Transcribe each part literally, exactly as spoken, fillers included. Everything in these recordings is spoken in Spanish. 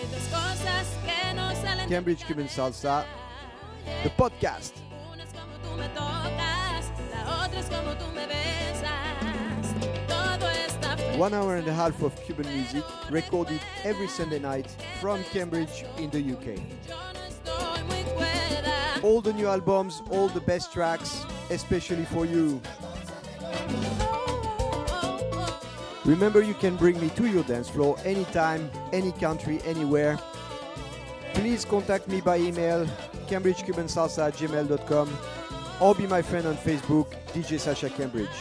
Cambridge Cuban Salsa, the podcast. One hour and a half of Cuban music recorded every Sunday night from Cambridge in the U K. All the new albums, all the best tracks, especially for you. Remember, you can bring me to your dance floor anytime, any country, anywhere. Please contact me by email, cambridge cuban salsa at gmail dot com, or be my friend on Facebook, D J Sasha Cambridge.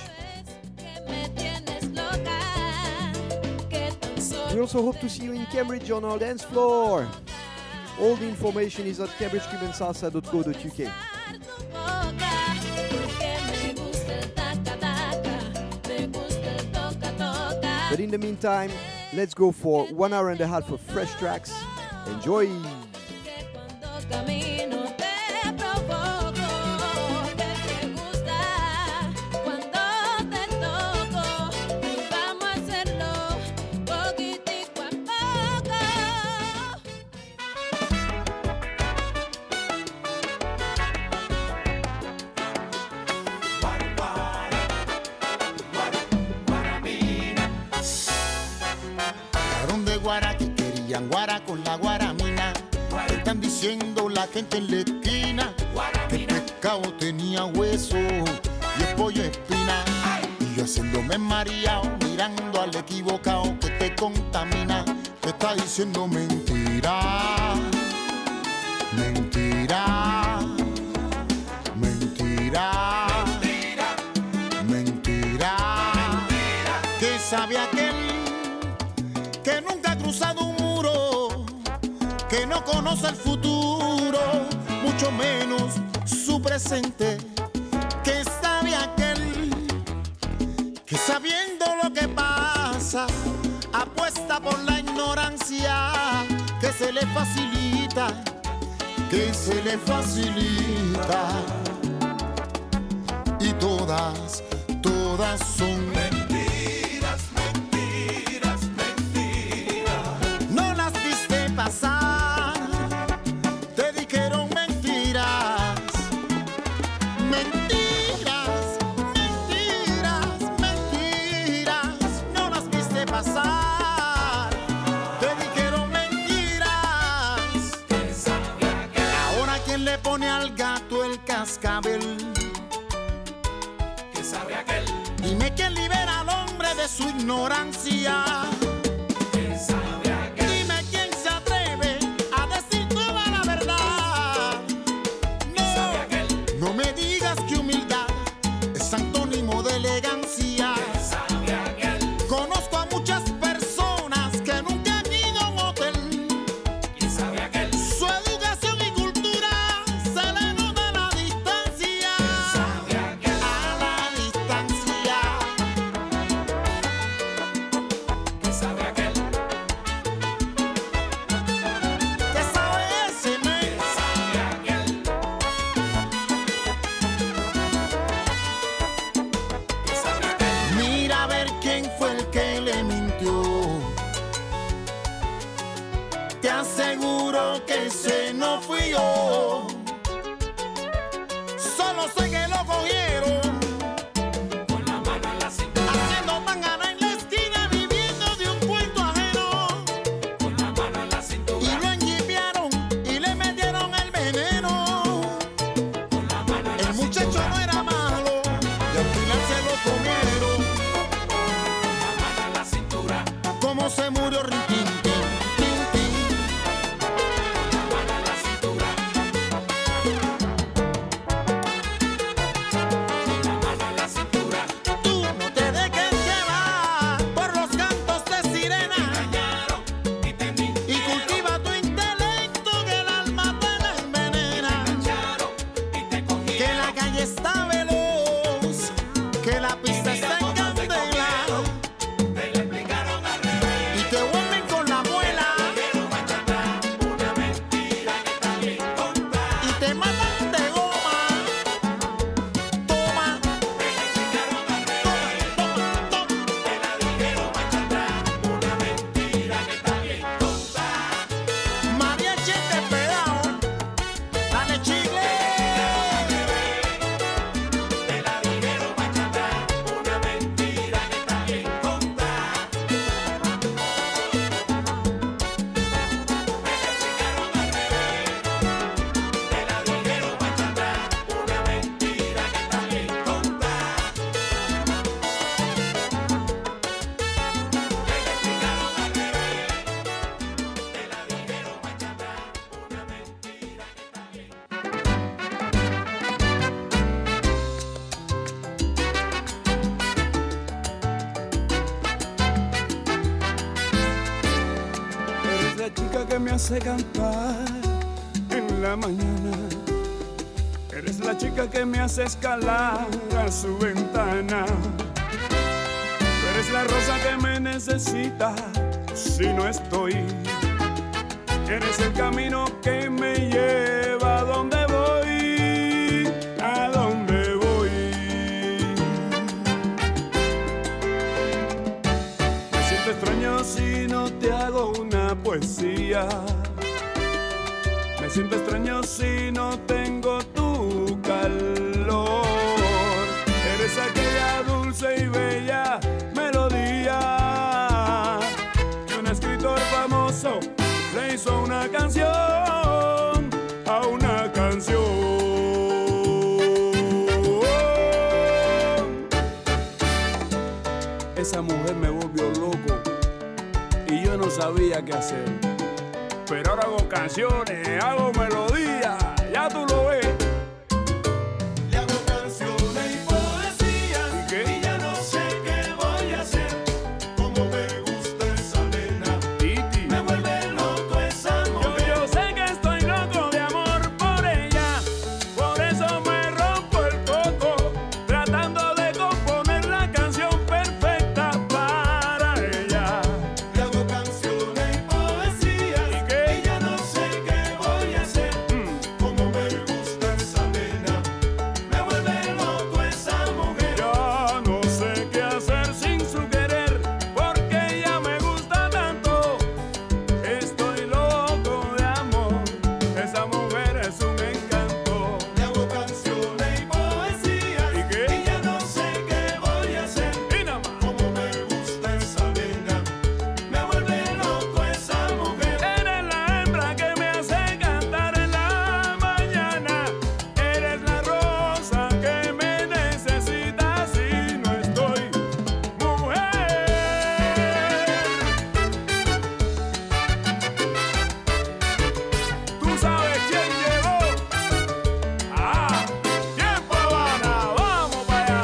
We also hope to see you in Cambridge on our dance floor. All the information is at cambridge cuban salsa dot co dot U K. But in the meantime, let's go for one hour and a half of fresh tracks. Enjoy! Guara con la guaramina, están diciendo la gente en la esquina que el pescado tenía hueso y el pollo espina. Y yo haciéndome mareado, mirando al equivocado que te contamina, te está diciendo mentira, mentira, mentira, mentira, mentira, que sabe aquel que nunca ha cruzado un que no conoce el futuro, mucho menos su presente, que sabe aquel que sabiendo lo que pasa apuesta por la ignorancia, que se le facilita, que se le facilita, y todas, todas son mentiras, mentiras, mentiras. No las viste pasar. Pone al gato el cascabel. ¿Qué sabe aquel? Dime quién libera al hombre de su ignorancia. ¿Qué sabe aquel? Dime quién se atreve a decir toda la verdad. ¿Qué sabe aquel? No, no me digas que humildad es antónimo de elegancia. ¿Qué sabe aquel? Conozco a muchas personas que nunca han ido a un hotel. ¿Qué sabe aquel? Su educación y cultura se le nota a la distancia. ¿Sabe aquel? A la distancia. ¿Qué sabe aquel? ¿Qué sabe ese men? ¿Qué sabe aquel? ¿Qué sabe aquel? Mira a ver quién fue el que le mintió. Te aseguro que ese no fui yo. Solo sé que lo cogieron Con la mano en la cintura, haciendo tangana en la esquina, viviendo de un cuento ajeno. con la mano en la Y cintura, lo enjipearon y le metieron el veneno. con la mano en la El muchacho cintura, no era malo y al final se lo comieron. con la mano en la cintura, Cómo se murió Riquín, tin, tin, tin. con la mano en la cintura, con la mano en la cintura. Tú no te dejes llevar por los cantos de sirena Engañaron y te y mintieron, cultiva tu intelecto que el alma te la envenena. engañaron y te Que cogieron. la calle está veloz, que la pista está en candela Te lo explicaron al revés. y te hace cantar en la mañana. Eres la chica que me hace escalar a su ventana. Tú eres la rosa que me necesita si no estoy. Eres el camino que me lleva a donde voy, a donde voy. Me siento extraño si no te hago una poesía. Me siento extraño si no tengo tu calor. Eres aquella dulce y bella melodía que un escritor famoso le hizo una canción a una canción. Esa mujer me volvió loco y yo no sabía qué hacer. Pero ahora hago canciones, hago melodías, ya tú lo ves. Le hago canciones y poesías ¿Y qué? y ya no sé qué voy a hacer. Como me gusta esa nena, Titi. me vuelve loco esa Yo, mujer. yo sé que estoy loco de amor por ella, por eso me rompo el coco, tratando de componer la canción perfecta para ella. Le hago canciones y poesías ¿Y qué? y ya no sé qué voy a hacer. Mm. Como me gusta esa nena, me vuelve loco esa mujer. Ya no sé qué hacer sin su querer, porque ella me gusta tanto. Estoy loco de amor, esa mujer es un encanto. Le hago canciones y poesías ¿Y qué? y ya no sé qué voy a hacer. Y nada más. Como me gusta esa nena, me vuelve loco esa mujer. Eres la hembra que me hace cantar en la mañana. Eres la rosa que me necesita si no estoy. Mujer, tú sabes quién llegó. Ah, tiempo Habana, vamos para allá.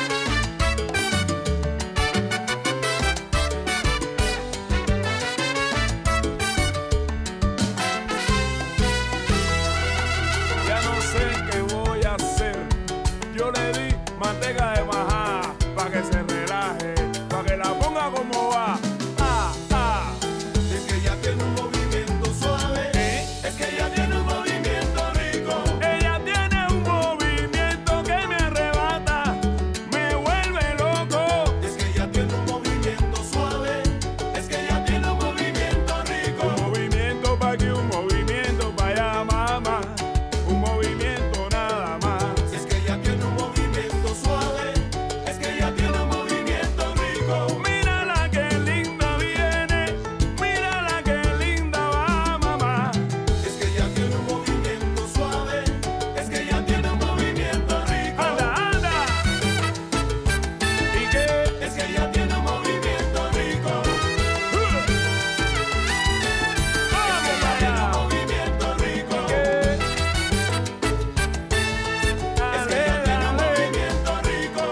Ya no sé qué voy a hacer. Yo le di manteca de majá pa' que se relaje, pa' que la ponga como va. Ah, ah. Es que ella tiene un movimiento suave, ¿Eh? es que ella tiene un movimiento rico. Ella tiene un movimiento que me arrebata, me vuelve loco. Es que ella tiene un movimiento suave, es que ella tiene un movimiento rico. Un movimiento pa' aquí, un movimiento pa' allá, mamá. Un movimiento nada más. Es que ella tiene un movimiento suave, es que ella tiene un movimiento rico. Mira la que linda viene, mira la que linda va, mamá. Es que ella tiene un movimiento suave, es que ella tiene un movimiento rico. Anda, anda. ¿Y qué? Es que ella tiene un movimiento rico. Vamos Ella para tiene un allá. movimiento rico. ¿Qué? Es que ella tiene un movimiento rico.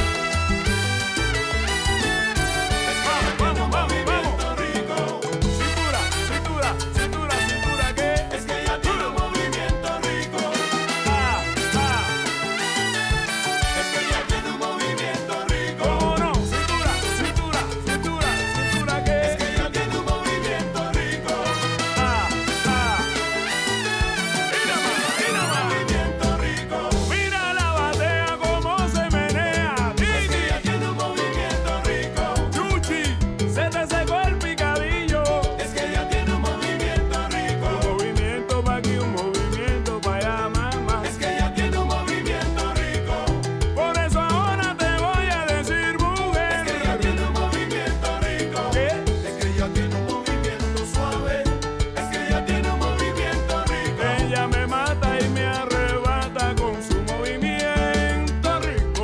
Es que ella tiene un movimiento rico. Cintura, cintura, cintura, cintura, ¿qué? Es que ella tiene un movimiento rico. Ah, ah. Es que ella tiene un movimiento rico. ¿Cómo no? Cintura, cintura, cintura, cintura, ¿qué? Es que ella tiene un movimiento rico. Ah, ah. Mira más, mira más. Movimiento rico. Mira la batea como se menea. Es que Titi, ella tiene un movimiento rico. Chuchi, se te secó el picadillo. Es que ella tiene un movimiento rico. Un movimiento pa' aquí, un movimiento pa' allá, mamá. Es que ella tiene un movimiento rico. Por eso ahora te voy a decir, mujer. Es que ella tiene un movimiento rico. ¿Qué? Es que ella tiene un movimiento suave. Es que ella tiene un movimiento rico. Ella me mata y me arrebata con su movimiento rico.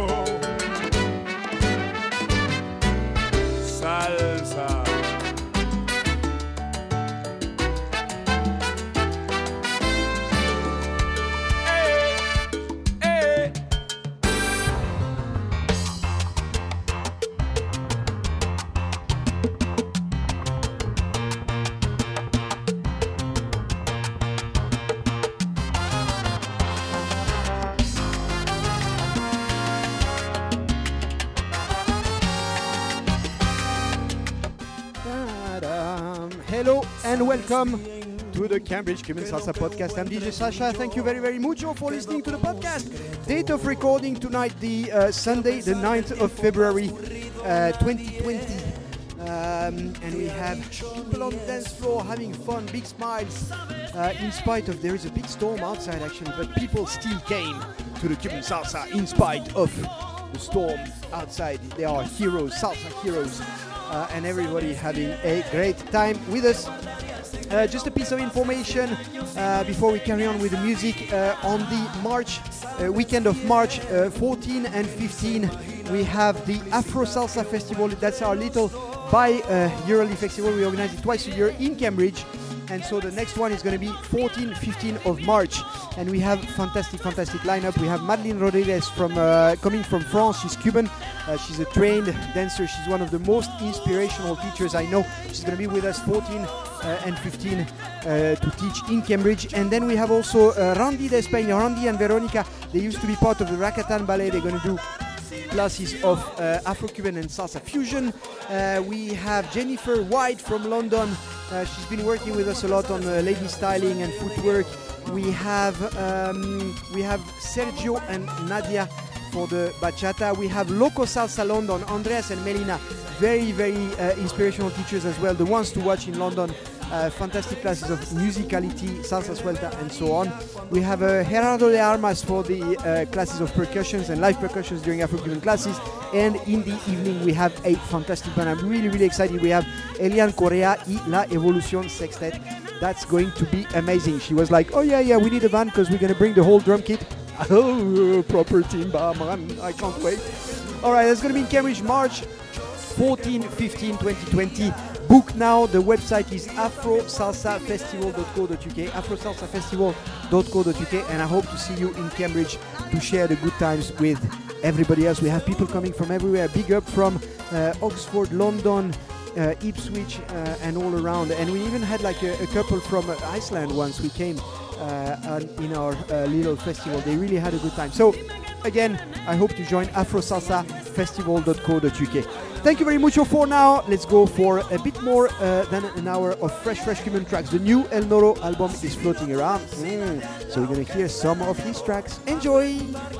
Salsa. Eh, eh. Hello and welcome to the Cambridge Cuban Salsa Podcast. I'm D J Sasha. Thank you very, very much for listening to the podcast. Date of recording tonight, the uh, Sunday, the ninth of February, uh, twenty twenty. Um, and we have people on the dance floor having fun, big smiles, uh, in spite of there is a big storm outside actually, but people still came to the Cuban Salsa in spite of the storm outside. They are heroes, salsa heroes, uh, and everybody having a great time with us. Uh, just a piece of information uh, before we carry on with the music. Uh, on the March uh, weekend of March uh, fourteen and fifteen, we have the Afro Salsa Festival. That's our little bi-yearly festival. We organize it twice a year in Cambridge, and so the next one is going to be fourteen fifteen of March, and we have fantastic fantastic lineup. We have Madeline Rodriguez from uh, coming from France. She's Cuban. Uh, she's a trained dancer. She's one of the most inspirational teachers I know. She's going to be with us fourteen uh, and fifteen uh, to teach in Cambridge. And then we have also uh, Randy de España. Randy and Veronica, they used to be part of the Rakatan Ballet. They're going to do classes of uh, Afro-Cuban and Salsa fusion. Uh, we have Jennifer White from London. Uh, she's been working with us a lot on uh, lady styling and footwork. We have um, we have Sergio and Nadia for the bachata. We have Loco Salsa London, Andreas and Melina, very very uh, inspirational teachers as well, the ones to watch in London. Uh, fantastic classes of musicality, salsa suelta, and so on. We have uh, Gerardo de Armas for the uh, classes of percussions and live percussions during Afro-Cuban classes. And in the evening we have a fantastic band. I'm really really excited. We have Elian Correa y La Evolución Sextet. That's going to be amazing. She was like, oh yeah yeah we need a band because we're going to bring the whole drum kit. Oh, proper timba, man, I can't wait. Alright, that's going to be in Cambridge, March fourteen fifteen twenty twenty. Book now. The website is afro salsa festival dot co dot uk, afro salsa festival dot co dot uk, and I hope to see you in Cambridge to share the good times with everybody else. We have people coming from everywhere. Big up from uh, Oxford, London, uh, Ipswich, uh, and all around. And we even had like a, a couple from uh, Iceland once we came uh, on, in our uh, little festival. They really had a good time. So again, I hope to join afro salsa festival dot co dot uk. Thank you very much for now. Let's go for a bit more uh, than an hour of fresh, fresh Cuban tracks. The new El Noro album is floating around. Mm. So we're going to hear some of his tracks. Enjoy!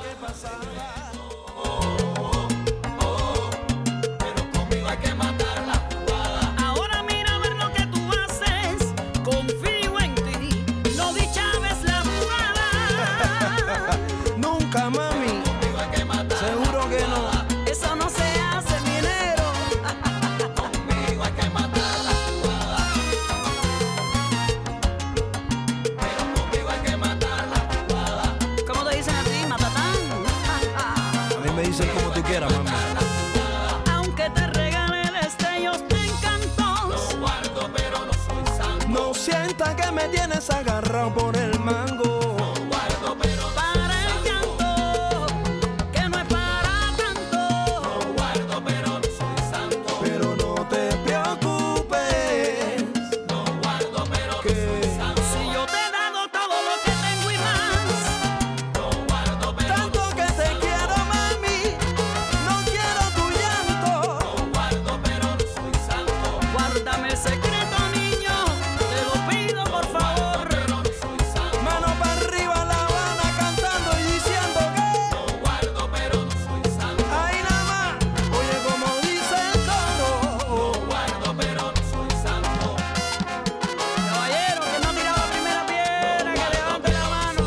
Tienes agarrado por el mango. No guardo, pero para el llanto, que no es para tanto. No guardo, pero no soy santo. Pero no te preocupes. No guardo, pero que no soy santo. Si yo te he dado todo lo que tengo y más. No guardo, pero tanto no que te quiero, mami. No quiero tu llanto. No guardo, pero no soy santo. Guárdame el secreto, niño. Te lo pido por favor. Pero no soy santo. Mano para arriba, La Habana cantando y diciendo que No guardo, pero no soy santo. ahí nada más. Oye como dice el coro. No guardo, pero no soy santo. Caballero, que no ha tirado la primera piedra, que levante la mano.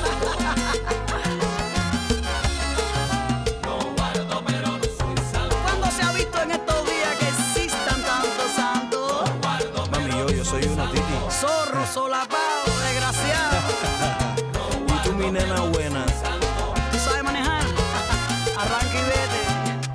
No guardo, pero no soy santo. ¿Cuándo se ha visto en estos días que existan tantos santos? No guardo, Mami, yo, yo soy una titi. Zorro, solapado, desgraciado. Y tú, mi nena buena. ¿Tú sabes manejar? Arranca y vete.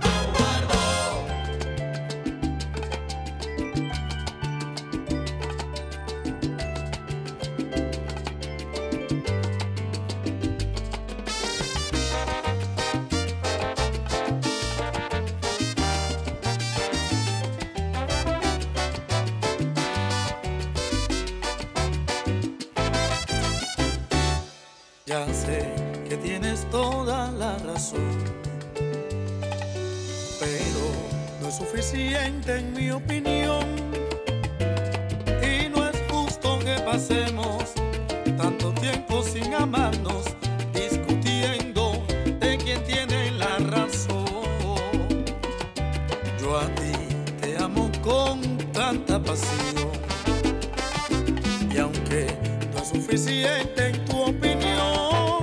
Ya sé que tienes toda la razón, pero no es suficiente en mi opinión. con tanta pasión. Y aunque no es suficiente en tu opinión,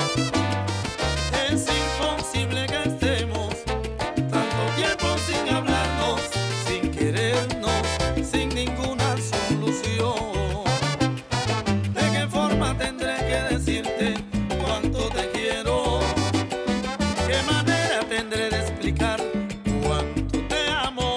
es imposible que estemos tanto tiempo sin hablarnos, sin querernos, sin ninguna solución. ¿De qué forma tendré que decirte cuánto te quiero? ¿Qué manera tendré de explicar cuánto te amo?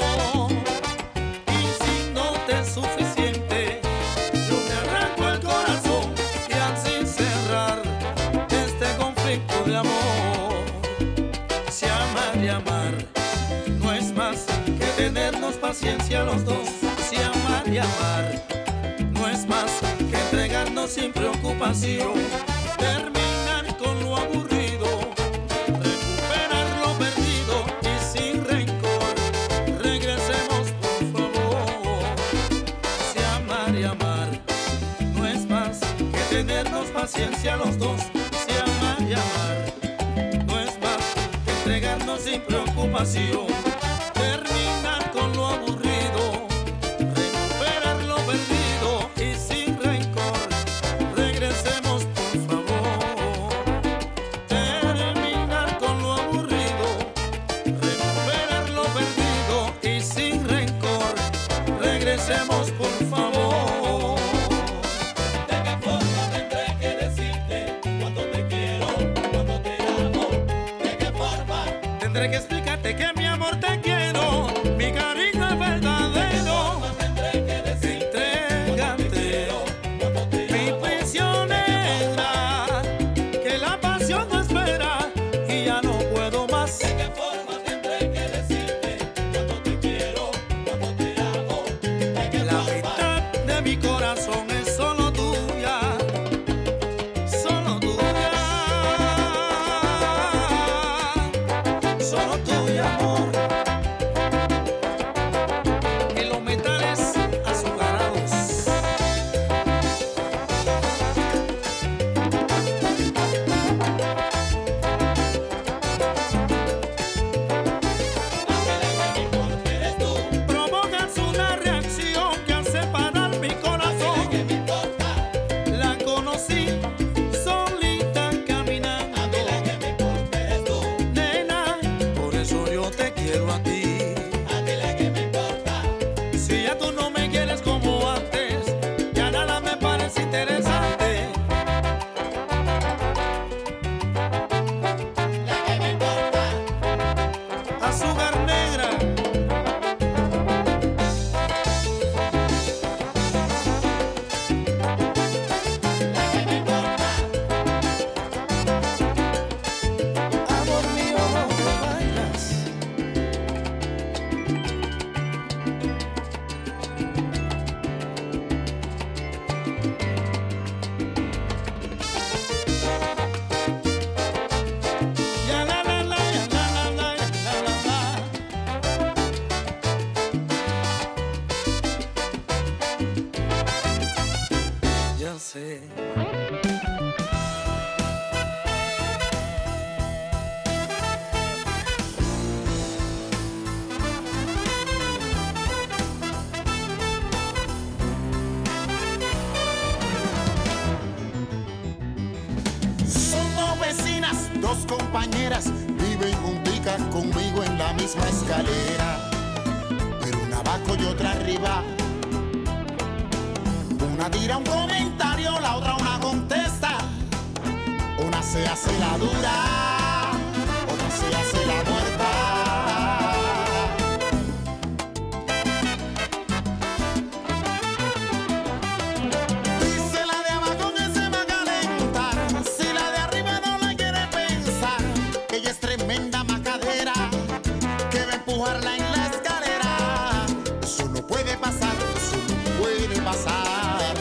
Y si no te es suficiente, yo te arranco el corazón y así cerrar este conflicto de amor. Si amar y amar no es más que tenernos paciencia los dos. Si amar y amar no es más que entregarnos sin preocupación. Terminar con lo aburrido, recuperar lo perdido y sin rencor regresemos por favor. Si amar y amar no es más que tenernos paciencia los dos. Si amar y amar no es más que entregarnos sin preocupación. Terminar con lo aburrido, recuperar lo perdido y sin rencor regresemos por favor. Terminar con lo aburrido, recuperar lo perdido y sin rencor regresemos por favor. ¿De qué forma tendré que decirte cuánto te quiero, cuánto te amo? ¿De qué forma tendré que explicarte que mi amor te quiero, mi cariño es verdadero? Tendré que decirte, entrégate, mi prisionera, que la pasión no espera y ya no puedo más. ¿De qué forma tendré que decirte cuánto te quiero, cuánto te amo? ¿De qué la mitad de mi corazón es solo tuya, solo tuya, solo tuya, amor. Y los metales azucarados. Provocas una reacción que hace parar mi corazón. La conocí solita caminando. Nena, por eso yo te quiero a ti. Si ya tú no me quieres como antes, ya nada me parece interesante. Azúcar negra. Amor mío, no te vayas. Ya la la la, ya la la la, ya la la la. Ya sé. Son dos vecinas, dos compañeras, viven junticas conmigo en la misma escalera, pero una abajo y otra arriba. Una tira un comentario, la otra una contesta. Una se hace la dura, otra se hace la muerta. Dice la de abajo que se va a calentar, si la de arriba no la quiere pensar. Ella es tremenda macadera, que va a empujarla en la escalera. Eso no puede pasar, eso no puede pasar.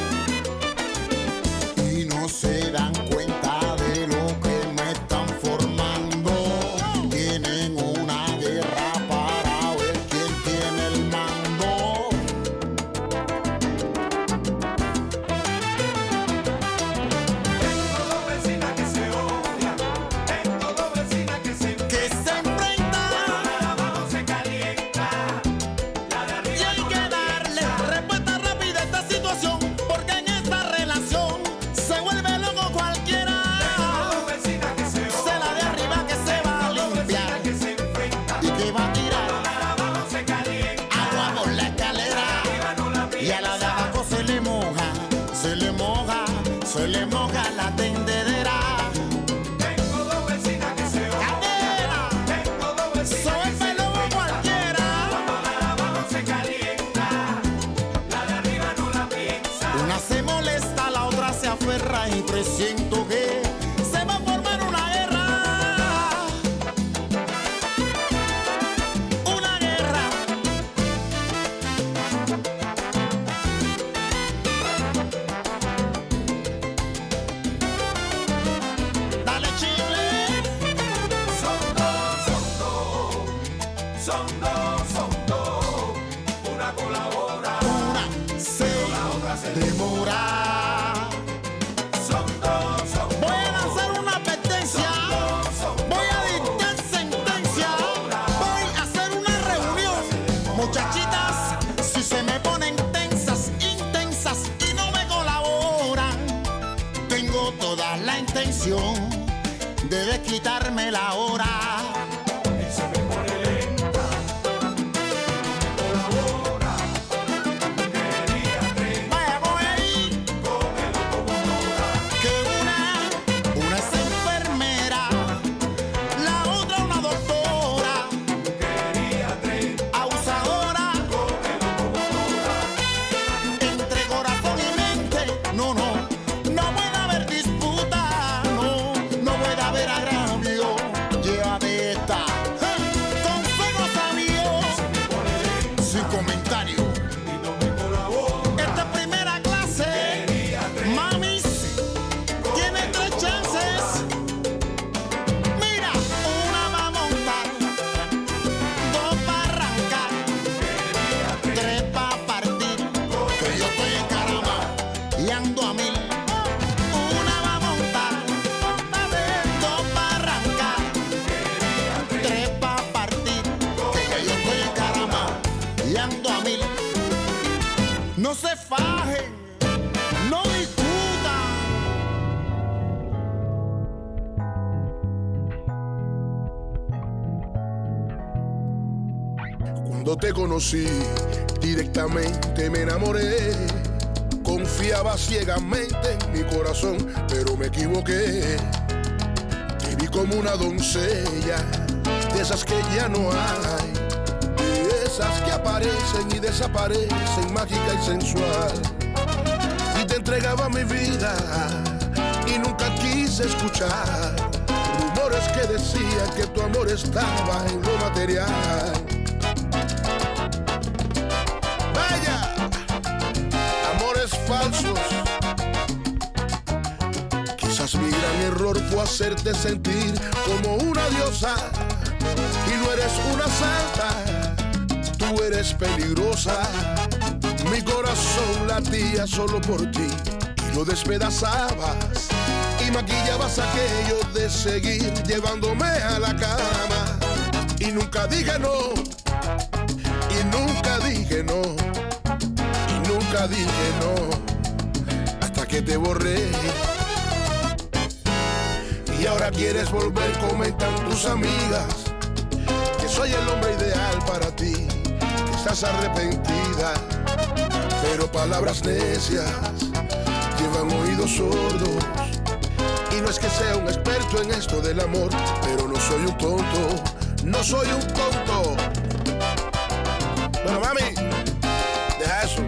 Y no se dan cuenta de lo que me están formando. una colabora, una se pero la otra se demora. Son dos, son Voy a lanzar una advertencia, voy a dictar sentencia, voy a hacer una reunión. Muchachitas, si se me ponen tensas, intensas y no me colaboran, tengo toda la intención de quitarme la hora. y se me pone lenta. Colabora, quería tren, Vaya con ahí, cógelo como mora. que una, una es enfermera, la otra una doctora, Quería tren, abusadora. cógelo como mora. Entre corazón y mente, no, no, no puede haber disputa, no, no puede haber agravio. Llévate esta, ¡eh! Consejo sabio, sin comentario. Y no me colabora. Esta es primera clase, mamis, tiene tres chances. Mira, una va a montar, dos va a arrancar, tres va a partir, que yo estoy encaramado y ando a mil. Una va a montar, dos va a arrancar, tres va a partir, que yo estoy encaramado y ando a mil. No se fajen, no discutan. Cuando te conocí, directamente me enamoré. Confiaba ciegamente en mi corazón, pero me equivoqué. Te vi como una doncella, de esas que ya no hay, de esas que aparecen y desaparecen, mágica y sensual. Y te entregaba mi vida y nunca quise escuchar rumores que decían que tu amor estaba en lo material. Vaya, amores falsos. Quizás mi gran error fue hacerte sentir como una diosa. Y no eres una santa, tú eres peligrosa. Mi corazón latía solo por ti y lo despedazabas. Y maquillabas aquello de seguir llevándome a la cama. Y nunca dije no, y nunca dije no, y nunca dije no, hasta que te borré. Y ahora quieres volver, comentan tus amigas que soy el hombre ideal para ti, que estás arrepentida. Pero palabras necias llevan oídos sordos. Y no es que sea un experto en esto del amor, pero no soy un tonto, no soy un tonto. Bueno, mami, deja eso.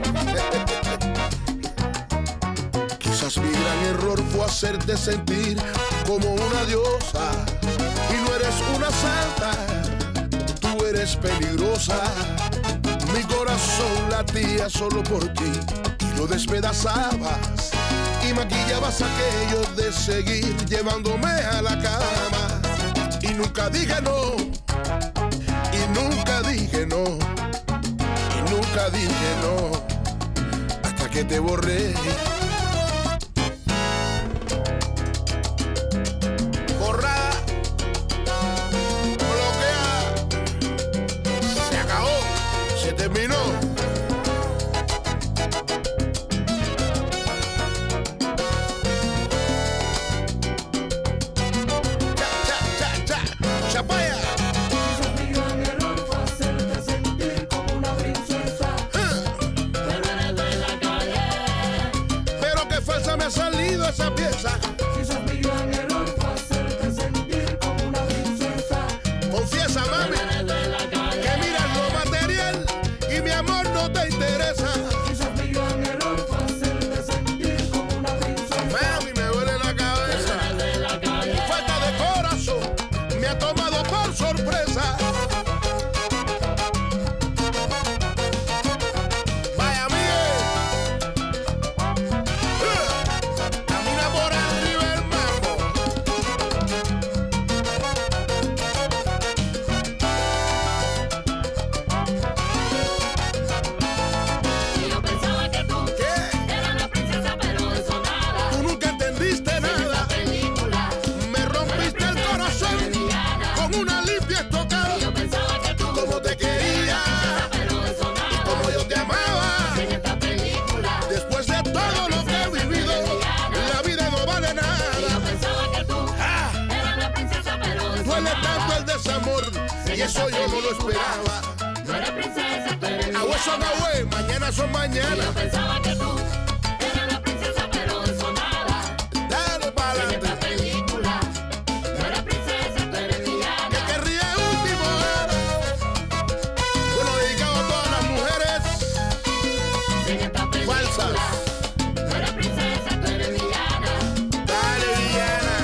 Quizás mi gran error fue hacerte sentir como una diosa. Y no eres una santa, tú eres peligrosa. Mi corazón latía solo por ti y lo despedazabas. Y maquillabas aquello de seguir llevándome a la cama. Y nunca dije no, y nunca dije no, y nunca dije no, hasta que te borré. Borrada, bloquea, se acabó, se terminó. Y eso yo no lo esperaba. No eres princesa, tú eres Agüe son agüe, mañana son mañana. Yo pensaba que tú eras la princesa, pero de eso nada. Dale para En adelante. esta película, no eres princesa, tú eres villana. El que ríe último era. Bueno, dedicado a todas las mujeres En esta película, falsas. no eres princesa, tú eres villana. Dale, villana.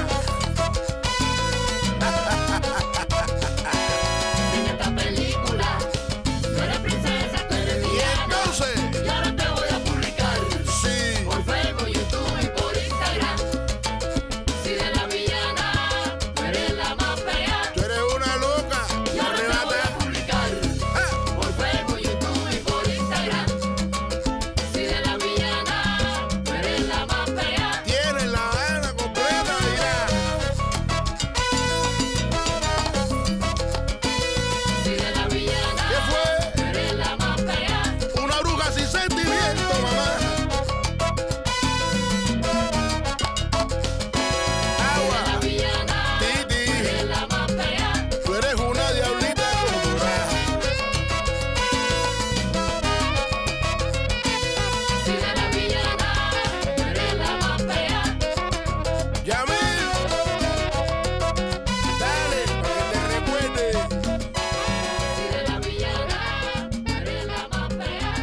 En esta película, no eres princesa, tú eres Y villana. entonces, Y ahora te voy a publicar sí. por Facebook, YouTube y por Instagram. Si de la villana, tú eres la más fea. Tú eres una loca. Y ahora te voy a Arrebata. publicar Ah, por Facebook, YouTube y por Instagram. Si de la villana, tú eres la más fea. tienes la vaina completa ya. Si de la villana, ¿Qué fue? tú eres la más fea. Una bruja sin sentimiento, mamá. La Agua. villana, Titi. tú eres la más fea. Tú eres una diablita colorada. Si de la villana, tú eres la más fea. Yamil. Dale, para que te recuerde. Si de la villana, tú eres la más fea.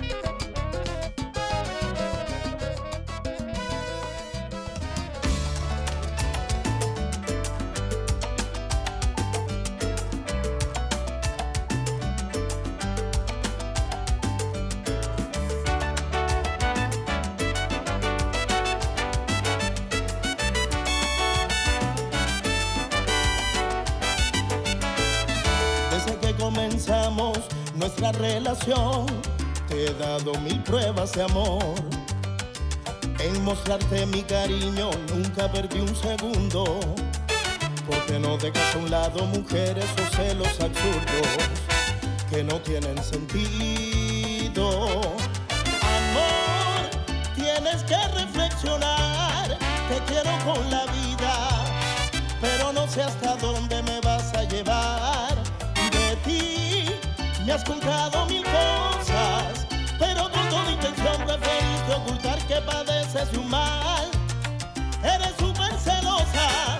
Desde que comenzamos nuestra relación, te he dado mil pruebas de amor. En mostrarte mi cariño nunca perdí un segundo, porque no dejas a un lado mujeres o celos absurdos que no tienen sentido. Amor, tienes que reflexionar, te quiero con la vida, pero no sé hasta dónde me vas a llevar. De ti me has contado mil cosas, pero con toda intención preferiste ocultar que padeces de un mal. Eres súper celosa.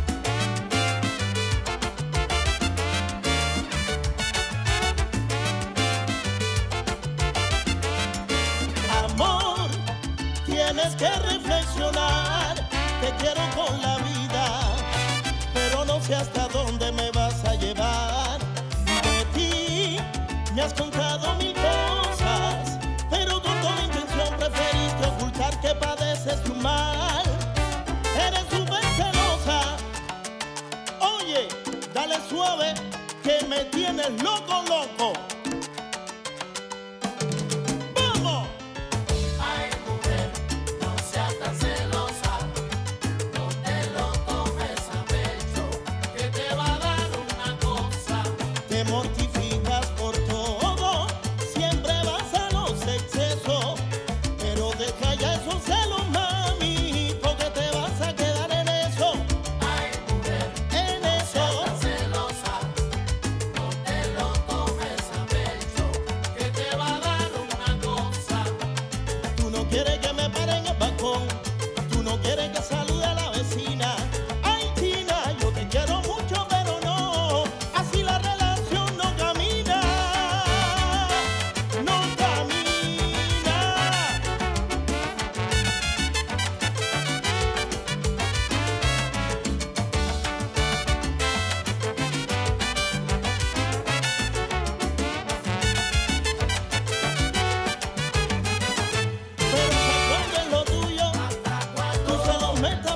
Amor, tienes que reflexionar, te quiero con la vida, pero no sé hasta dónde me vas a llevar. De ti me has contado mil cosas, pero con toda intención preferiste ocultar que padeces tu mal. Eres súper celosa. Oye, dale suave, que me tienes loco, loco. ¡Vamos! Ay, mujer, no seas tan celosa. No te lo tomes a pecho, que te va a dar una cosa. Te mortificas por todo, siempre vas a los excesos, pero deja ya esos celos, mami, porque te vas a quedar en eso, Ay, mujer, en eso. tan celosa. No te lo tomes a pecho, que te va a dar una cosa. Tú no quieres que me pare en el balcón, tú no quieres que salude a la vecina. Ay, Tina, yo te quiero mucho, pero no, así la relación no camina, no camina. Pero hasta cuándo es lo tuyo, tú se lo metes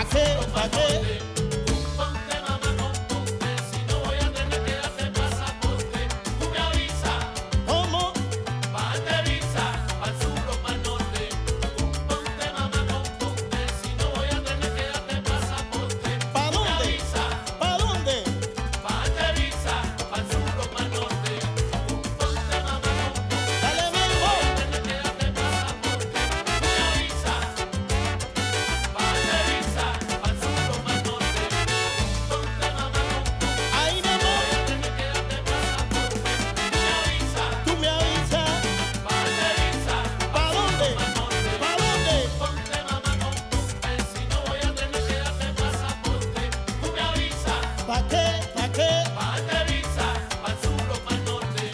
¿Pa' qué? ¿Pa' qué? Ponte mamá con ponte, si no voy a tener que darte pasaporte. Tú me avisas, ¿Cómo? pa'te visa, pa'l sur o pa'l norte. Ponte mamá con ponte, si no voy a tener que darte pasaporte. ¿Pa' Tú me dónde? avisas, ¿Pa' dónde? pa'te visa, pa'l sur o pa'l norte. Ponte mamá con ponte, Dale, mambo. voy a tener que darte pasaporte. Tú me avisas, pa'te visa, pa'l sur o pa'l norte. Ponte mamá con ponte, Ahí, mi amor. voy a tener que darte pasaporte. Tú me avisas, Tú me avisas. pa'te visa, ¿Pa' dónde? pa'l norte. ¿Pa' dónde? Ponte mamá con ponte, si no voy a tener que darte pasaporte. Tú me avisas, ¿Pa' qué? ¿Pa' qué? pa'te visa, pa'l sur o pa'l norte.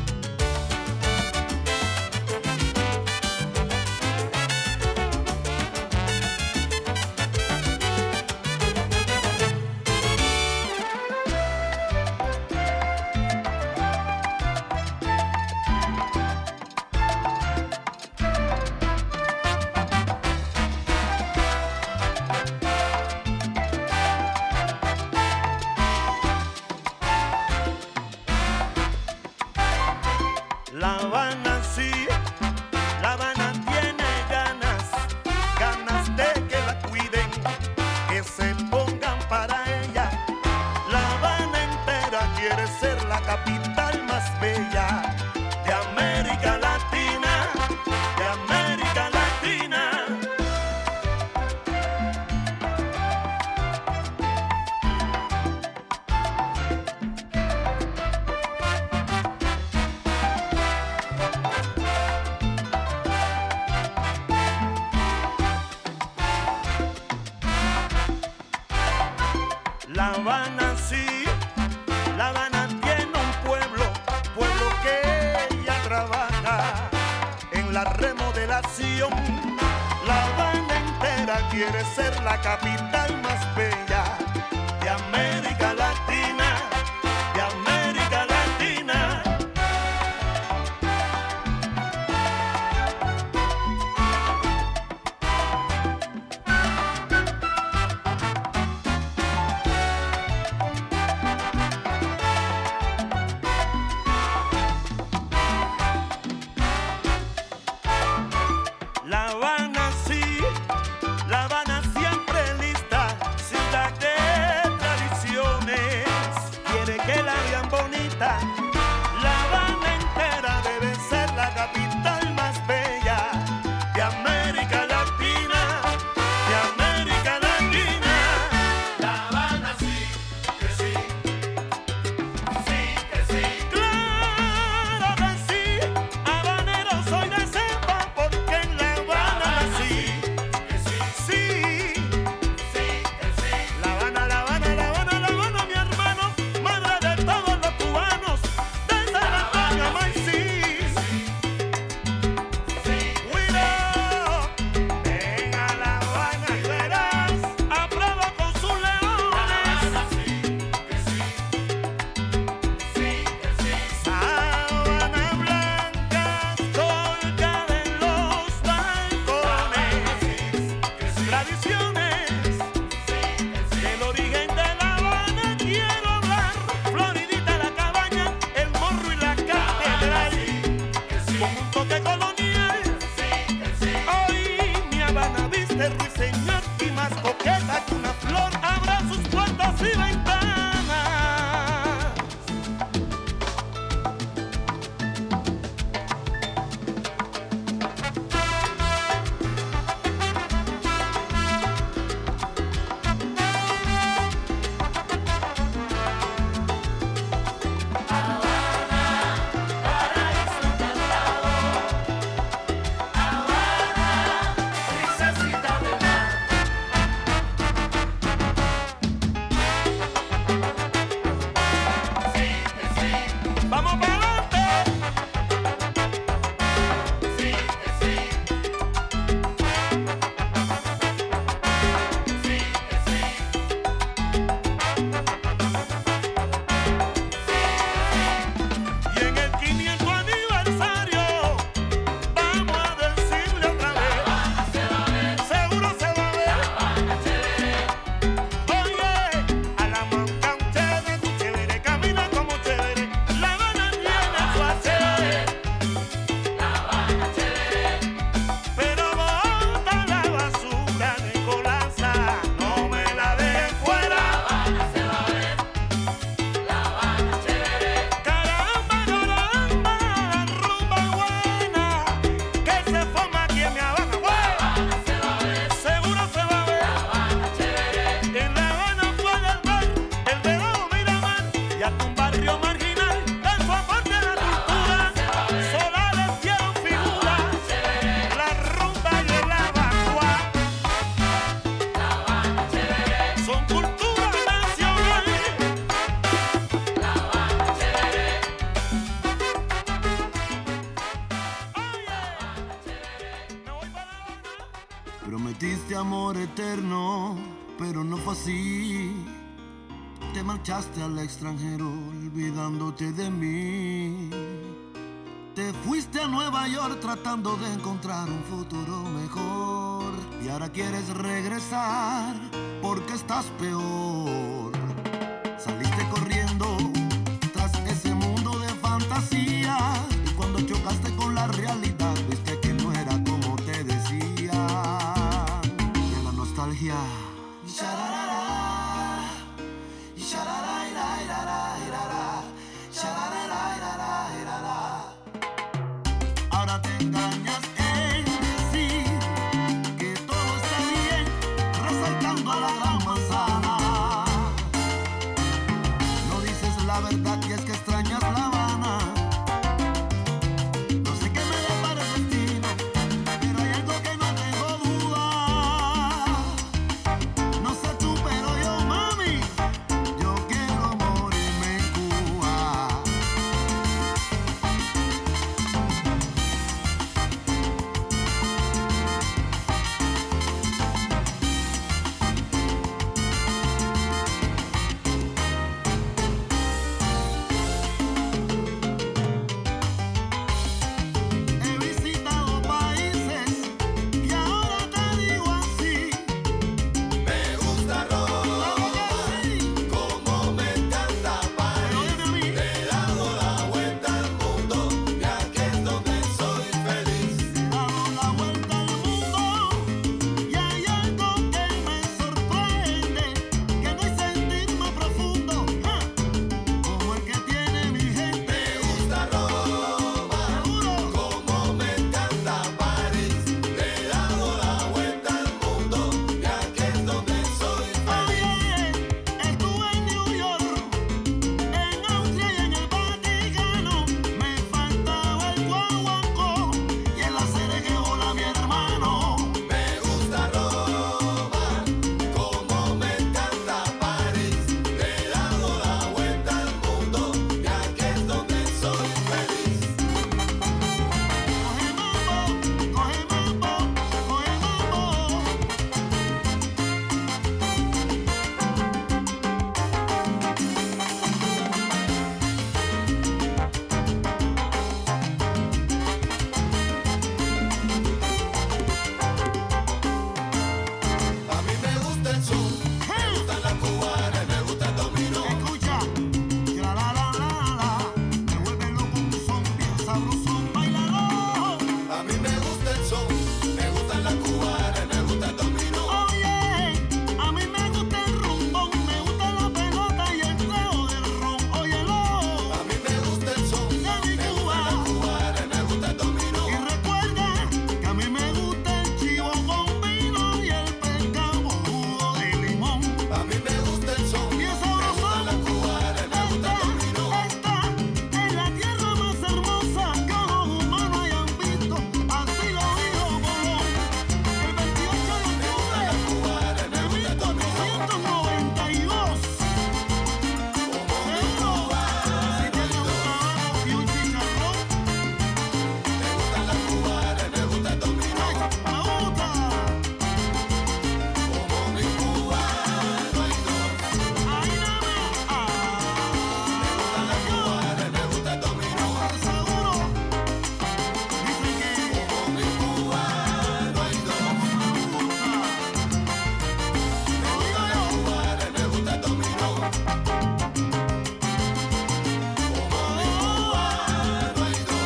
La Habana sí, La Habana tiene ganas, ganas de que la cuiden, que se pongan para ella. La Habana entera quiere ser la capital más bella de América Latina, de América Latina. La Habana sí, La Habana tiene un pueblo, pueblo que ella trabaja en la remodelación. La Habana entera quiere ser la capital más bella de América Latina, de América Latina. La Habana sí, La Habana siempre lista, ciudad de tradiciones, quiere que la vean bonita. La Habana entera debe ser la capital más bella de América Latina, de América Latina. La Habana sí, que sí, sí que sí. Claro que sí, habanero soy de cepa porque en La Habana nací. Que sí, Sí, sí que sí. La Habana, La Habana, La Habana, La Habana, mi hermano, madre de todos los cubanos. prometiste amor eterno, pero no fue así. Te marchaste al extranjero olvidándote de mí. Te fuiste a Nueva York tratando de encontrar un futuro mejor. Y ahora quieres regresar porque estás peor. Saliste corriendo tras ese mundo de fantasía. Y cuando chocaste con la realidad, viste que no era como te decía. De la nostalgia. Ahora te engañas en decir que todo está bien, resaltando a la gran manzana. No dices la verdad y es que extrañas La Habana. No sé qué me depara el destino, pero hay algo que no tengo duda. No sé tú, pero yo, mami, yo quiero morirme en Cuba. He visitado países y ahora te digo así. Me gusta Roma, como me encanta París. Le he dado la vuelta al mundo y aquí es donde soy feliz. He dado la vuelta al mundo y hay algo que me sorprende, que no hay sentir más profundo, ¡ja! Como el que tiene mi gente. Me gusta Roma, como me encanta París. Le he dado la vuelta al mundo y aquí es donde soy feliz. Oye, estuve en New York, en Austria y en el Vaticano. Me faltaba el guaguancó y en la sede que vola mi hermano. Me gusta Roma, como me encanta París. Le he dado la vuelta al mundo y aquí es donde soy feliz. Coge mambo, coge mambo, coge mambo. A mí me gusta el son, me gustan las cubanas, me gusta el dominó. Escucha, que la la la la la, me vuelve loco un son bien sabrosón, bailalo. A mí me gusta el son, me gustan las cubanas, me gusta el dominó. Oye, a mí me gusta el rumbón, me gusta la pelota y el trago del ron, óyelo. A mí me gusta el son, De mi me Cuba. gustan las cubanas, me gusta el dominó. Y recuerda que a mí me gusta el chivo con vino y el pescado con jugo de limón. A mí me gusta el son, Bien me gustan sabrosón. las cubanas, me gusta el dominó. Esta, esta es la tierra más hermosa que ojos humanos hayan visto. Así lo dijo Colón el veintiocho de Me gustan las octubre cubanas, me de gusta el dominó. mil cuatrocientos noventa y dos. Como mi Seguro, cubana, si tienes un tabaco y un chicharrón, me gustan las cubanas, me gusta el dominó. ¡ay, me gusta! Como mi cubana, no hay dos. Ahí nada más. Ah, Me gustan las cubanas, me gusta el dominó. seguro. Dicen que Como mi cubana, no hay dos. me gusta. Me gustan las cubanas, me gusta el dominó. Como mi cubana, no hay dos.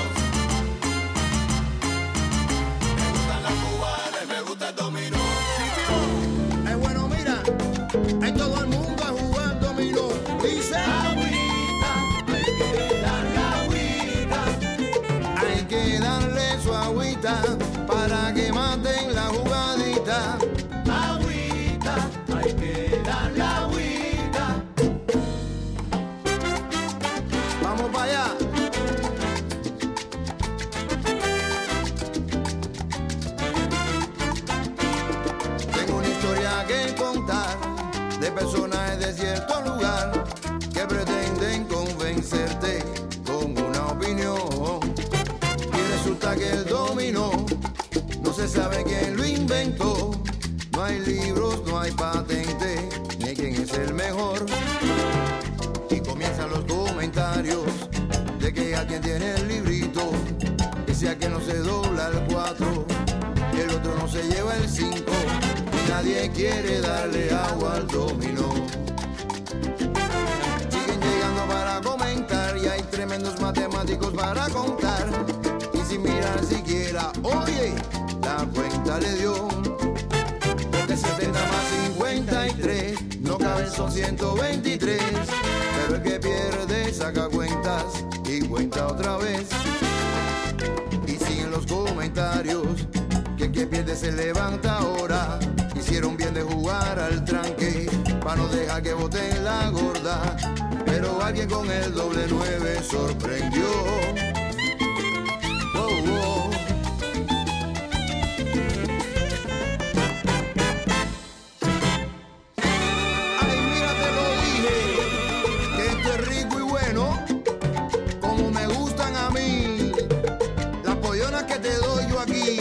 Me gustan las cubanas, me gusta el dominó. Eh, bueno, mira, hay todo el mundo a jugar dominó. Dice Agüita, hay que darle agüita. hay que darle su agüita para que maten la jugadita. Agüita, hay que darle agüita. Vamos para allá. Tengo una historia que contar de personajes de cierto lugar que pretenden convencerte con una opinión. Y resulta que el dominó no se sabe quién lo inventó. No hay libros, no hay patente, ni quién es el mejor. Y comienzan los comentarios de que alguien tiene el librito, ese aquel no se dobla el cuatro, y el otro no se lleva el cinco, y nadie quiere darle agua al dominó. Siguen llegando para comentar y hay tremendos matemáticos para contar, y sin mirar siquiera, oye, la cuenta le dio. Porque setenta más cincuenta y tres, no caben, son ciento veintitrés, pero el que pierde saca cuentas y cuenta otra vez. Y siguen los comentarios que el que pierde se levanta ahora. Hicieron bien de jugar al tranque para no dejar que boten la gorda, pero alguien con el doble nueve sorprendió. Oh, oh. Ay, mira, te lo dije, que esto es rico y bueno, como me gustan a mí las pollonas que te doy yo aquí.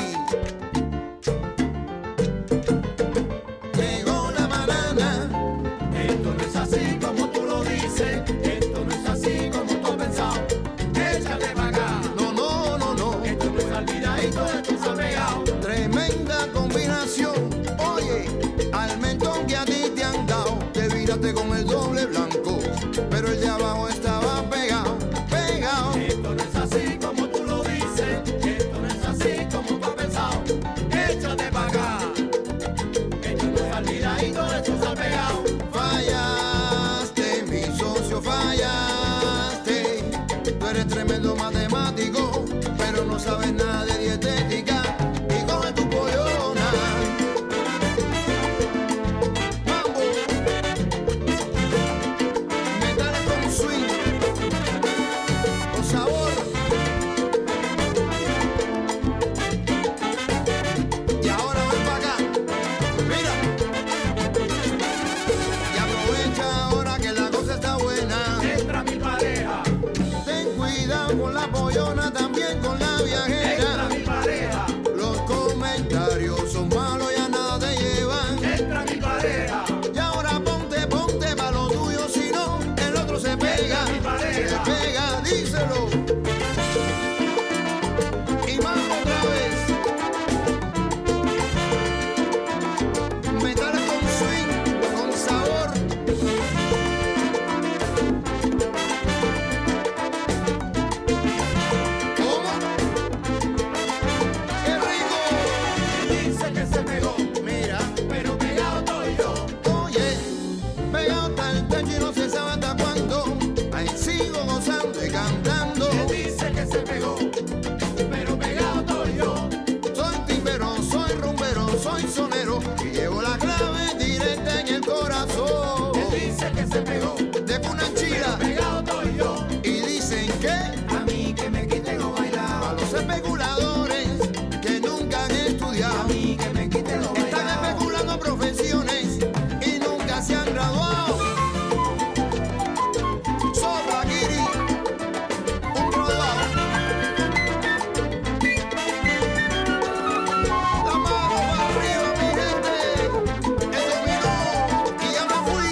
Llegó la banana. Esto no es así como tú lo dices, esto no es así como tú has pensado. Échale para acá. No, no, no, no. Esto no es olvidadito, esto es apegado. Tremenda combinación. Oye, al mentón que a ti te han dado, te viraste con el doble blanco, pero el de abajo estaba pegado, pegado. Esto no es así como tú lo dices, esto no es así como tú has pensado. Échate para acá. Esto no es olvidadito, esto es apegado. Fallaste, mi socio, fallaste. Tú eres tremendo matemático, pero no sabes nada de dietética. Y coge tu pollona. Mambo. Metales con swing, con sabor. Y ahora ven para acá. Mira. Y aprovecha ahora que la cosa está buena. Entra mi pareja, Ten cuidado con la pollona, también con la entra viajera. mi pareja, Los comentarios son malos y a nada te llevan. entra mi pareja. Y ahora ponte, ponte pa' lo tuyo, si no, el otro se pega. mi pareja. Se pega, díselo. Y más otra vez. Metales con swing, con sabor. ¿Cómo? ¡Qué rico! Dice que se pegó, Mira, pero pegado estoy yo. oye, pegado hasta el techo y no se sabe hasta cuándo. Ahí sigo gozando y cantando. Dice que se pegó, pero pegado estoy yo. Soy timbero, soy rumbero, soy sonero y llevo la clave directa en el corazón. Dice que se pegó, De cuna chila pegado estoy yo. y dicen que A mí que me quite lo a bailado, los especuladores que nunca han a estudiado mí que me quite lo están bailado. especulando profesiones y nunca se han graduado. Sopla, Kiri, un graduado. La mano para arriba, mi gente. El dominó y ya me fui.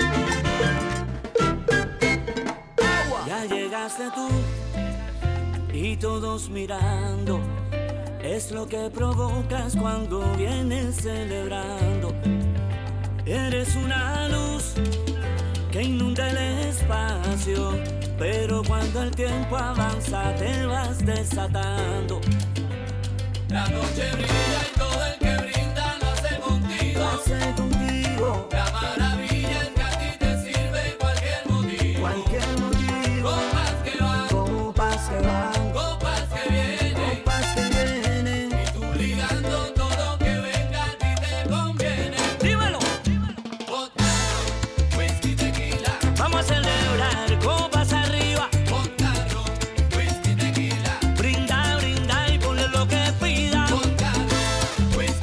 Agua. Ya llegaste tú y todos mirando. Es lo que provocas cuando vienes celebrando. Eres una luz que inunda el espacio, pero cuando el tiempo avanza te vas desatando. La noche brilla y todo el que brinda lo hace contigo. Lo hace contigo, La maravilla es que a ti te sirve cualquier motivo. cualquier motivo. Copas que van, Copas que van, copas que vienen. copas que vienen. Y tú ligando todo que venga a ti te conviene. Dímelo, Vodka, whisky, tequila. vamos a celebrar copas arriba. Vodka, whisky, tequila. Brinda, brinda y ponle lo que pida. Vodka, whisky,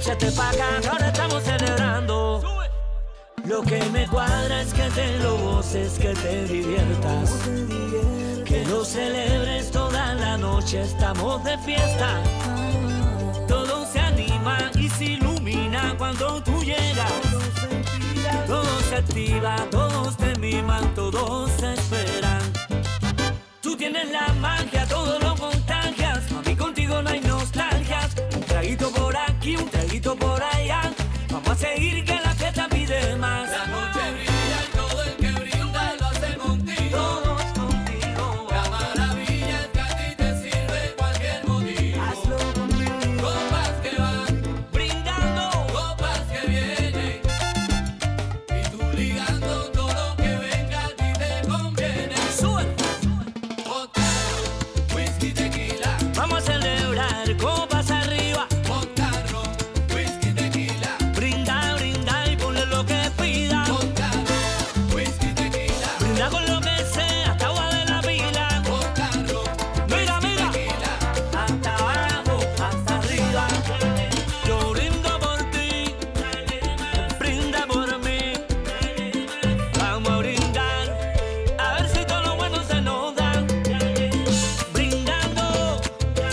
Échate pa' acá, ahora estamos celebrando. Lo que me cuadra es que te lo goces, que te diviertas, que lo celebres toda la noche, estamos de fiesta. Todo se anima y se ilumina cuando tú llegas. Todo se activa, todos te miman, todos te esperan. Tú tienes la magia, todo lo contagias. Mami, contigo no hay nostalgias. Un traguito por aquí, un traguito por allá. Vamos a seguir que la fiesta pide más. La noche brilla y todo el que brinda lo hace contigo. Todos contigo. La maravilla es que a ti te sirve cualquier motivo. Hazlo conmigo. Copas que van, Brindando. copas que vienen. Y tú ligando todo lo que venga a ti te conviene. Sube. Vodka, whisky, tequila. Vamos a celebrar copas arriba. Vodka, ron, whisky, tequila. Brinda, brinda y ponle lo que pida. Vodka, ron, whisky, tequila. Brinda con lo que sea, hasta agua de la pila. Vodka, ron, Mira, mira. tequila. Hasta abajo, hasta arriba. Yo brindo por ti, brinda por mí. Vamos a brindar, a ver si todo lo bueno se nos da. Brindando,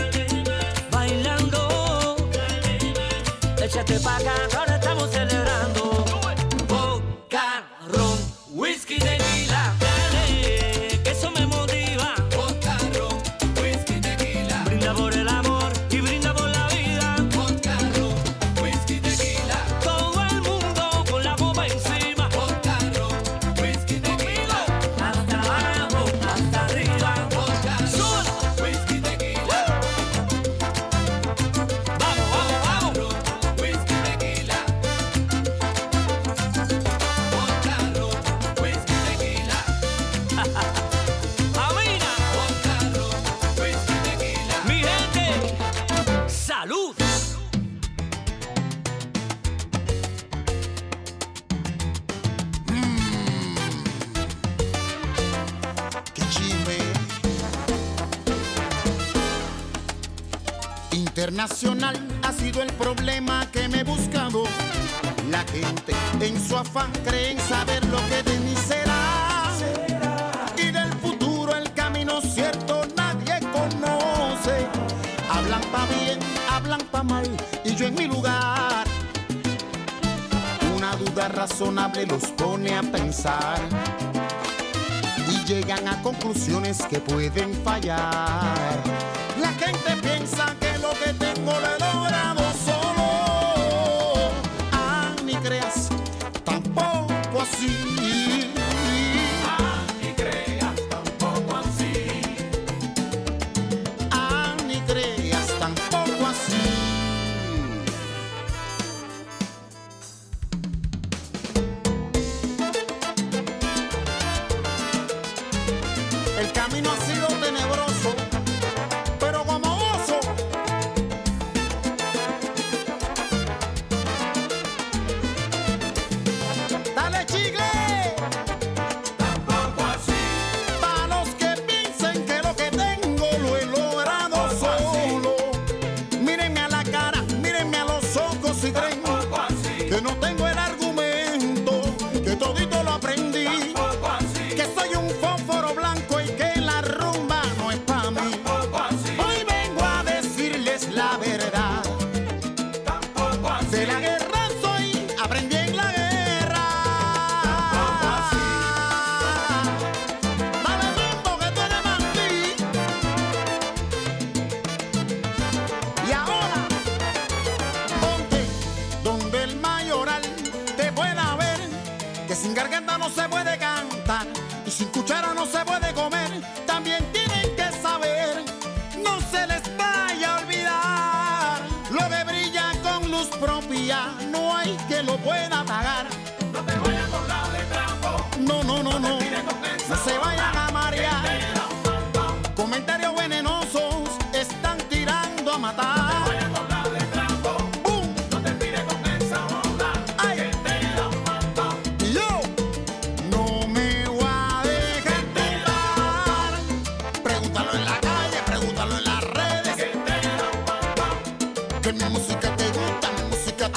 bailando. Échate pa' acá, ahora estamos celebrando. Vodka, ron, whisky, tequila. Dale, que eso me motiva. Vodka, ron, whisky, tequila. Brinda por el amor y brinda por la vida. Vodka, ron, whisky, tequila. Todo el mundo con la copa encima. Vodka, ron, whisky, tequila. Hasta abajo, hasta arriba. Vodka, Sube. ron, whisky, tequila. Vamos, vamos, vamos. Ron, whisky, tequila. Vodka, ron, whisky, tequila. Amina, Vodka, ron, whisky, tequila. mi gente, salud. Qué chisme. Internacional ha sido el problema que me he buscado. La gente en su afán cree en saber lo que de mí será. Y del futuro el camino cierto nadie conoce. Hablan pa' bien, hablan pa' mal, y yo en mi lugar. Una duda razonable los pone a pensar y llegan a conclusiones que pueden fallar. La gente piensa que lo que tengo lo he logrado solo. Ah, ni creas, tampoco así. Ah, ni creas, tampoco así. Ah, ni creas, tampoco así. El camino ha sido tenebroso, pero como oso. Dale chicle, Tampoco así. para los que piensen que lo que tengo lo he logrado solo. Mírenme a la cara, mírenme a los ojos y creen Tampoco así. que no tengo el argumento, que todito lo aprendí. Tampoco así. Que soy un fósforo blanco y que la rumba no es pa' mí. Tampoco así. Hoy vengo a decirles la verdad. Tampoco así. De la guerra soy, aprendí en la guerra. Tampoco así. Dale rumbo que tú eres mandí. Y ahora, ponte donde el mayoral te pueda ver. Que sin garganta no se puede cantar y sin cuchara no se puede comer. También tienen que saber, no se les vaya a olvidar. Lo que brilla con luz propia, no hay que lo pueda apagar. No te vayas por lado de trampo. No, no, no, no, Mire con esa no se vayan a marear. Comentarios venenosos están tirando a matar. Vaya por lado de trampo. ¡Bum! No te tires con esa onda. ¡Ay! Que te da un montón. Y yo no me voy a dejar tirar. Pregúntalo en la calle, pregúntalo en las redes. Que te da un montón. Que mi música te gusta, mi música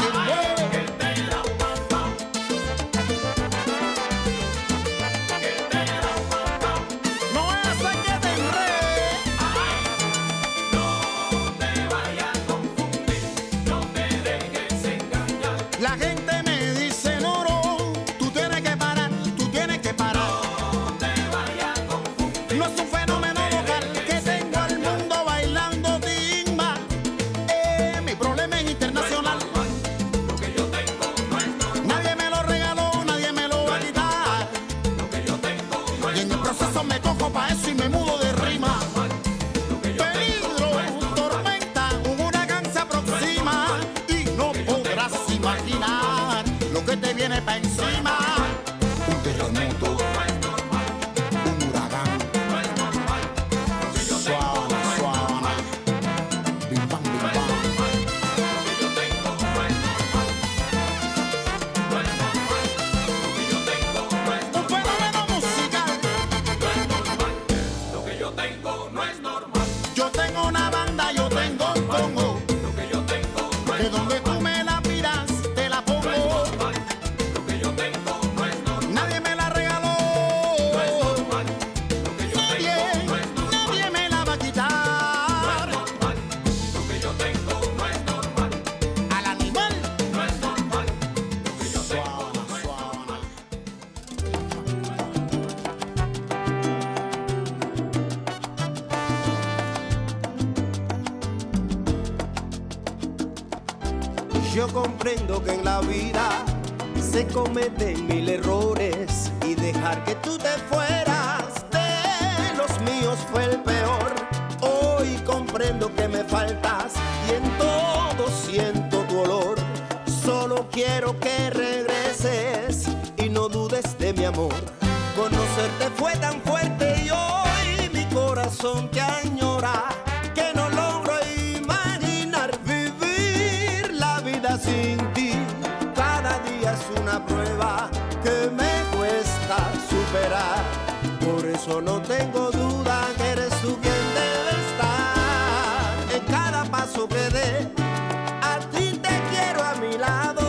Yo comprendo que en la vida se cometen mil errores y dejar que tú te fueras de los míos fue el peor. Hoy comprendo que me faltas y en todo siento tu olor. Solo quiero que regreses y no dudes de mi amor. Conocerte fue tan fuerte y hoy mi corazón te añora, que no logro imaginar vivir la vida sin ti. Cada día es una prueba que me cuesta superar. Por eso no tengo duda que eres tú quien debe estar. En cada paso que dé, a ti te quiero a mi lado.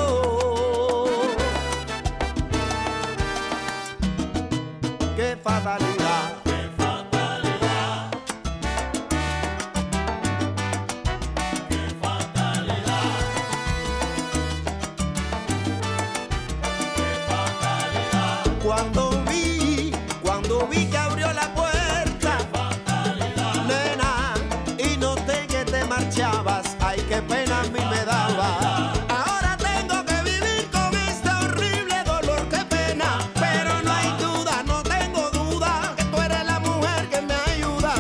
Qué fatalidad. Qué fatalidad. Qué fatalidad. Qué fatalidad. Cuando vi, cuando vi que abrió la puerta, nena, y noté que te marchabas, ay, qué pena a mí me daba. Ahora tengo que vivir con este horrible dolor, qué pena, pero no hay duda, no tengo duda, que tú eres la mujer que me ayuda.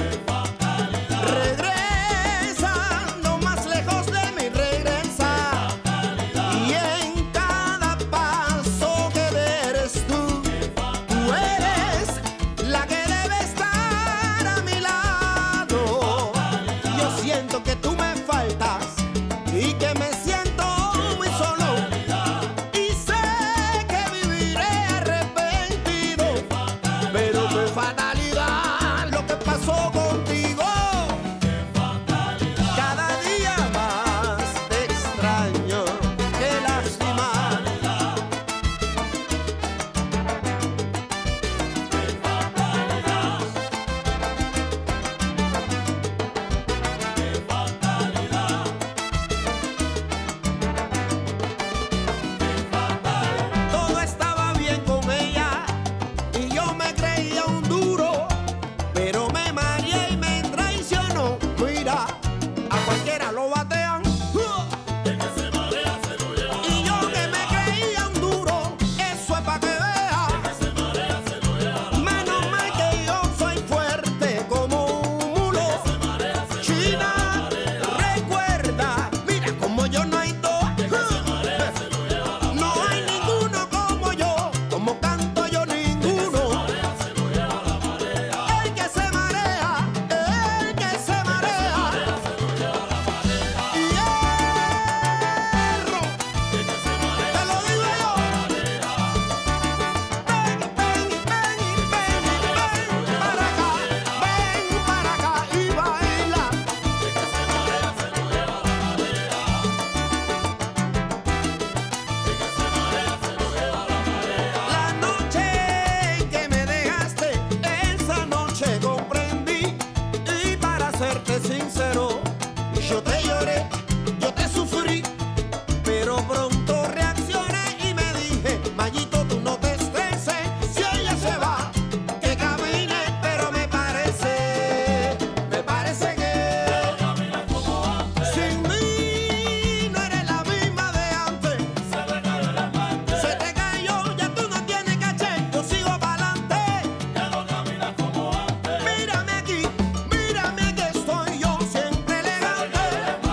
Regresa, no más lejos de mí, regresa. Y en cada paso que des eres tú, tú eres la que debe estar a mi lado. Yo siento que tú me faltas y que me siento muy solo, y sé que viviré arrepentido, pero qué fatalidad lo que pasó contigo. Cada día más te extraño, qué lástima. Todo estaba bien con ella y yo me creía un duro, pero me mareé y me traicionó. Mira, a cualquiera lo batean. Y yo que me creía un duro, eso es pa' que vea. Menos mal que yo soy fuerte como un mulo. China, recuerda, mira como yo no hay dos. No hay ninguno como yo, como canto yo ninguno. El que se marea, el que se marea. Hierro, te lo digo yo. Ven, ven, ven, ven, ven para acá, ven para acá y baila. La noche que me dejaste, esa noche comprendí, y para serte sincero, yo te lloré, yo te sufrí, pero pronto reaccioné y me dije, Mayito, tú no te estreses, si ella se va, que camine, pero me parece, me parece que sin mí no eres la misma de antes. Se te cayó, ya tú no tienes caché, yo sigo pa'lante. Mírame aquí, mírame que estoy yo siempre elegante.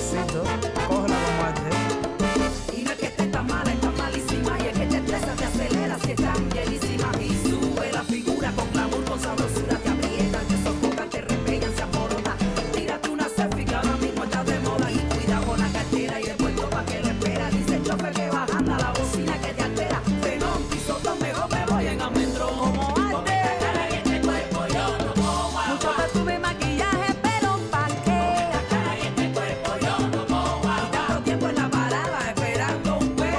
suavecito, cógela como arte. Y no es que esté tan mala, está malísima. Y es que te estresa, te acelera, si está bellísima. Y sube la figura con glamour, con sabrosura. Te aprietan, te sofocan, te repellan, se aporota. Tírate una selfie que ahora mismo está de moda. Y cuida con la cartera y después topa que lo espera. Dice el chofer que bajando la bocina que te altera. Frenón, piso todo mejor me voy en almendrón. Como arte. Mucho perfume y maquillaje, pero pa' qué. Tanto tiempo en la parada esperando un pez.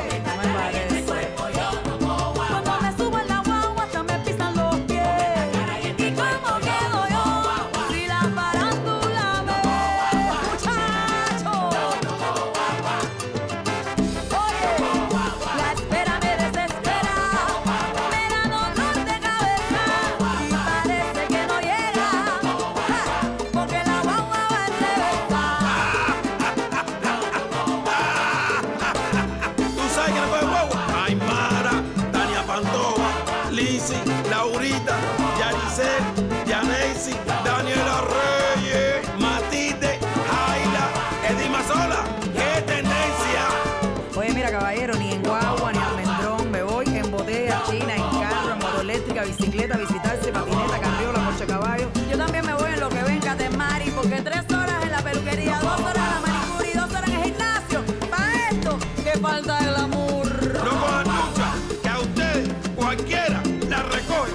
Cuando me subo en la guagua hasta me pisan los pies. ¿Y cómo quedo yo? Si la farándula me ve, muchacho. Oye, la espera me desespera. Me da dolor de cabeza. Y parece que no llega. Ja, porque la guagua va en reversa. ¿Tú sabes quién fue guagua? Aymara, Tania Pantova, Lizzy, Laurita, Yaricel, Yaneisi, Daniela Reyes, Matite, Jaila, Edima Sola. ¡Qué tendencia! Oye, mira, caballero, ni en guagua, ni almendrón. Me voy en botella china, en carro, en moto eléctrica, bicicleta, visitarse, patineta, carriola, coche caballo. Yo también me voy en lo que venga de Mari, porque tres horas en la peluquería, dos horas en la manicura y dos horas en el gimnasio. Pa' esto, que falta el amor. No cojan lucha, que a ustedes cualquiera la recoge.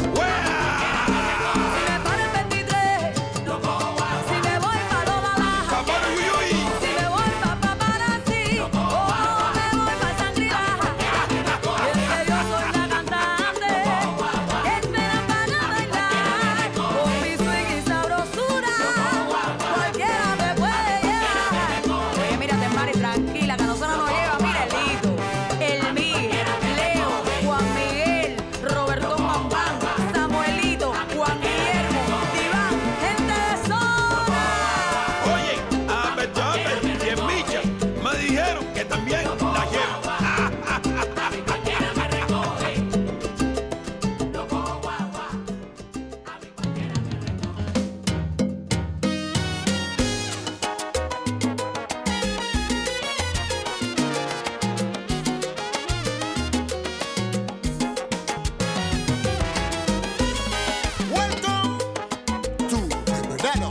Si me pone el veintitrés, si me voy pa' Lola Laja, Papá Yuyuy, si me voy pa' Paparazzi, o me voy pa' Shangri-La. Y es que yo soy la cantante que esperan para bailar. Con mi swing y sabrosura, cualquiera me puede llevar. Oye, mírate, Mari, tranquila, que a nosotros nos lleva, mira, el Lito, el Miguel, Leo, Juan Miguel, Roberto Mambán, Samuelito, Juan Guillermo, Iván, Gente de zona. oye, a Beto Apple y en Micha me dijeron que también la llevan. Welcome to El Verano.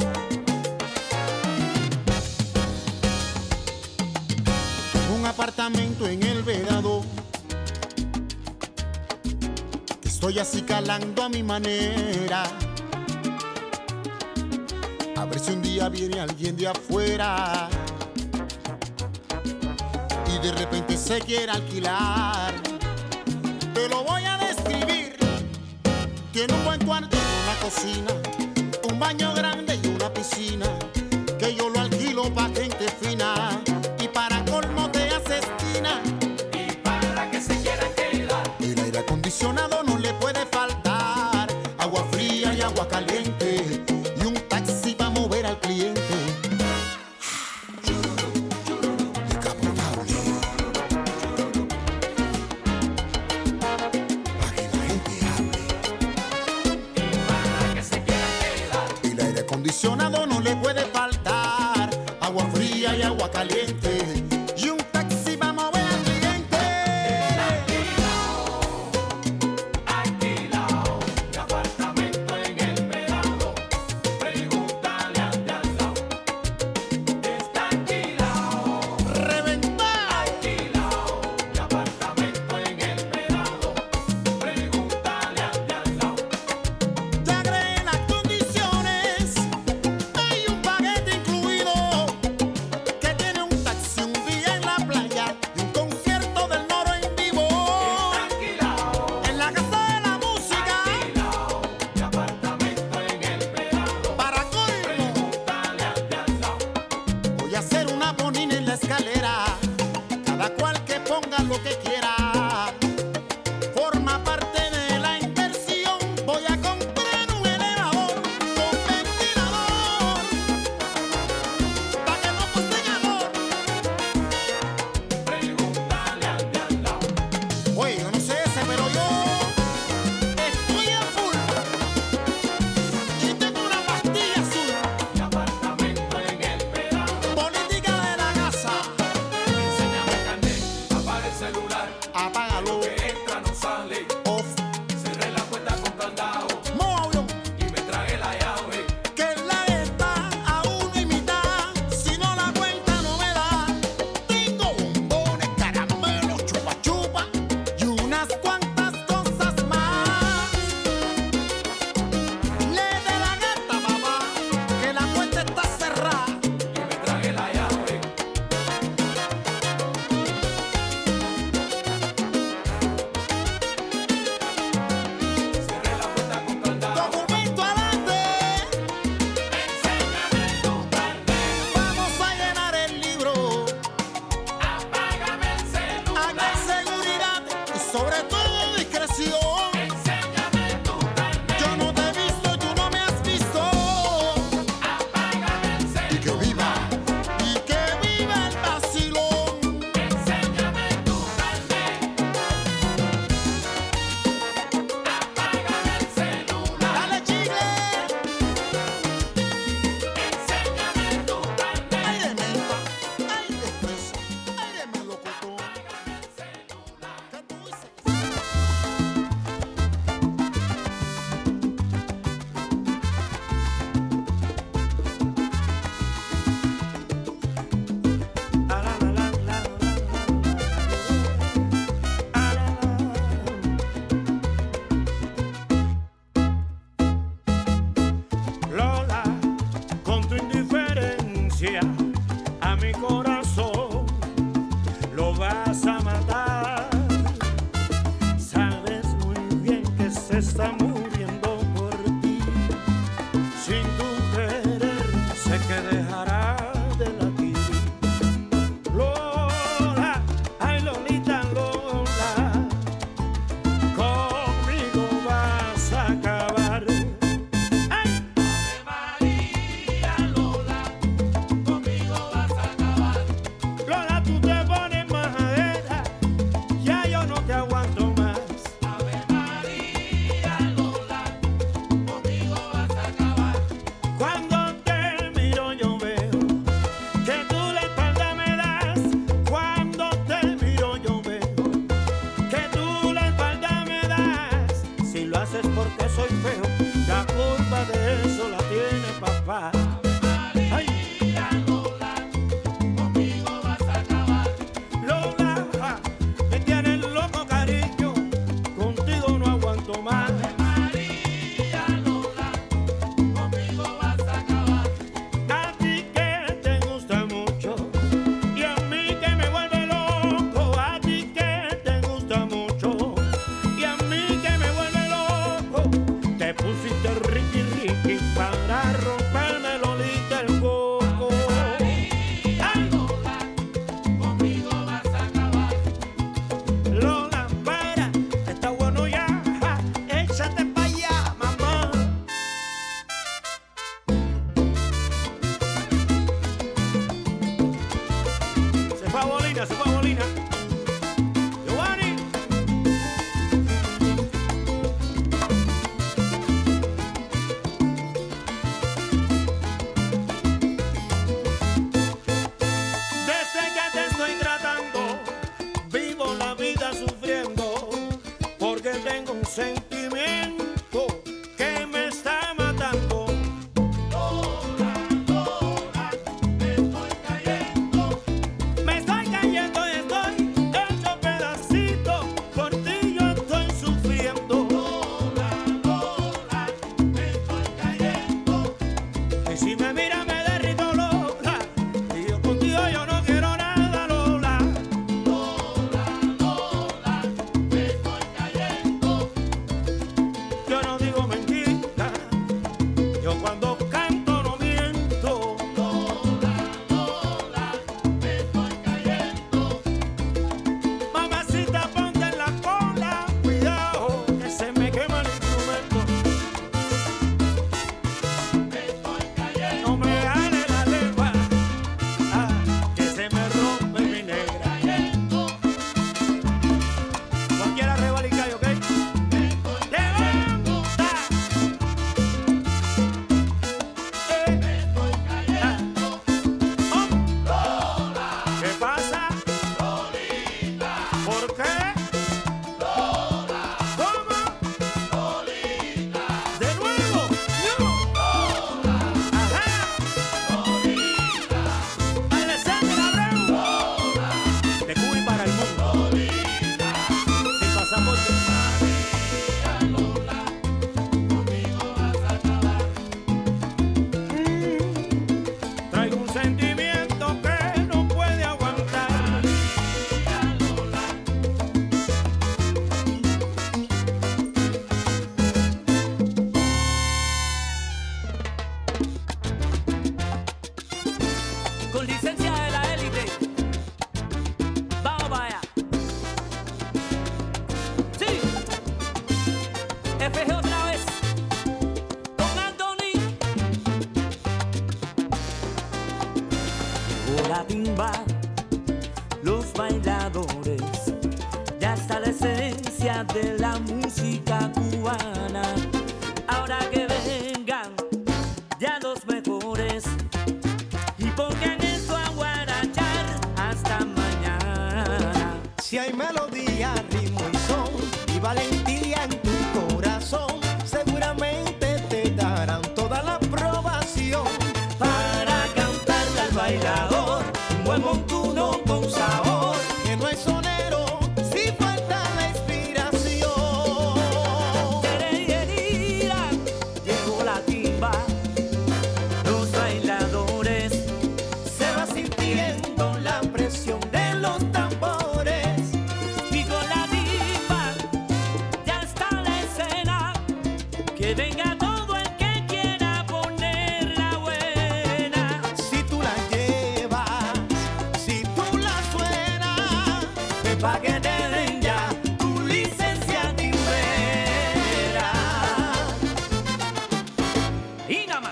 Un apartamento en El Vedado. Estoy así calando a mi manera. A ver si un día viene alguien de afuera y de repente se quiere alquilar. Te lo voy a describir. Tiene un buen cuarto y una cocina, un baño grande y una piscina, que yo lo alquilo pa' gente fina y para colmo te hace esquina. Y para que se quiera quedar, el aire acondicionado no le puede faltar, agua fría y agua caliente y un taxi pa' mover al cliente. Descapotable. Pa' que la gente hable. El aire acondicionado no le puede faltar, agua fría y agua caliente y un taxi va a mover al cliente. Alquilao, de apartamento en El Vedado. Pregúntale al de al lado. Está alquilao. Reventar. Alquilao, de apartamento en El Vedado. Pregúntale al de al lado. Ya agregué las condiciones, hay un paquete Cuando te miro yo veo que tú la espalda me das. Cuando te miro yo veo que tú la espalda me das. Si lo haces porque soy feo, la culpa de eso la tiene papá. Ay. Conmigo vas a acabar. Lola, me tienes loco cariño, contigo no aguanto más. María Lola, conmigo vas a acabar. A ti que te gusta mucho y a mí que me vuelve loco. A ti que te gusta mucho y a mí que me vuelve loco. Te pusiste riqui riqui para romperme lolita el coco. Ay, Lola, conmigo vas a acabar. Lola, para, está bueno ya, ja, échate pa' allá, mamá. Se fue a Bolina, se fue a Bolina. Giovanni. Desde que te estoy tratando, vivo la vida sufriendo, porque tengo un sentimiento que me está matando. Lola, Lola, me estoy cayendo. Me estoy cayendo y estoy hecho pedacito, por ti yo estoy sufriendo. Lola, Lola, me estoy cayendo. Y si me mira me derrito, Lola, y yo contigo yo no quiero nada, Lola. Lola, Lola, me estoy cayendo. Yo no digo mentira, yo cuando canto no miento. Lola, Lola, me estoy cayendo. Mamacita, ponte en la cola, cuidado, que se me quema el instrumento. Me estoy cayendo. No me jale la lengua, ah, que se me rompe mi negra. Cualquiera rebala y cae, ¿ok? ¡Levanta! Eh, ah. Oh. ¿Qué pasa? Lolita. ¿Por qué? Lola. ¿Cómo? Lolita. ¿De nuevo? No. Lola. Ajá. Lolita. Alessandra Abreu. Lola. De Cuba y para el mundo. Lolita. Sin pasaporte. María Lola, conmigo vas a acabar. Mm, traigo un sentimiento que no puede aguantar. María Lola. Con licencia de la élite, vamos para allá. Sí, F G otra vez, con Anthony. Llegó la timba, los bailadores, ya está la esencia de la música cubana. Ahora que vengan ya los mejores y pongan eso a guarachar hasta mañana. Si hay melodía, ritmo y son y valentía en tu corazón, seguramente te darán toda la aprobación para cantarle al bailador un buen montuno con sabor, que no es sonero si falta la inspiración. Tererira, llegó la timba, los bailadores, se va sintiendo la presión de los tambores. Y con la timba ya está la escena, que venga todo el que quiera ponerla buena. Si tú la llevas, si tú la suenas, ven pa' que te den ya tu licencia timbera. Y nada más.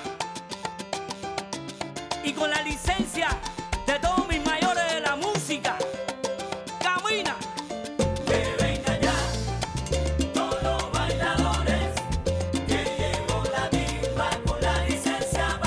Y con la licencia de todos mis mayores de la música, camina. Que venga ya todos los bailadores, que llegó la timba con la licencia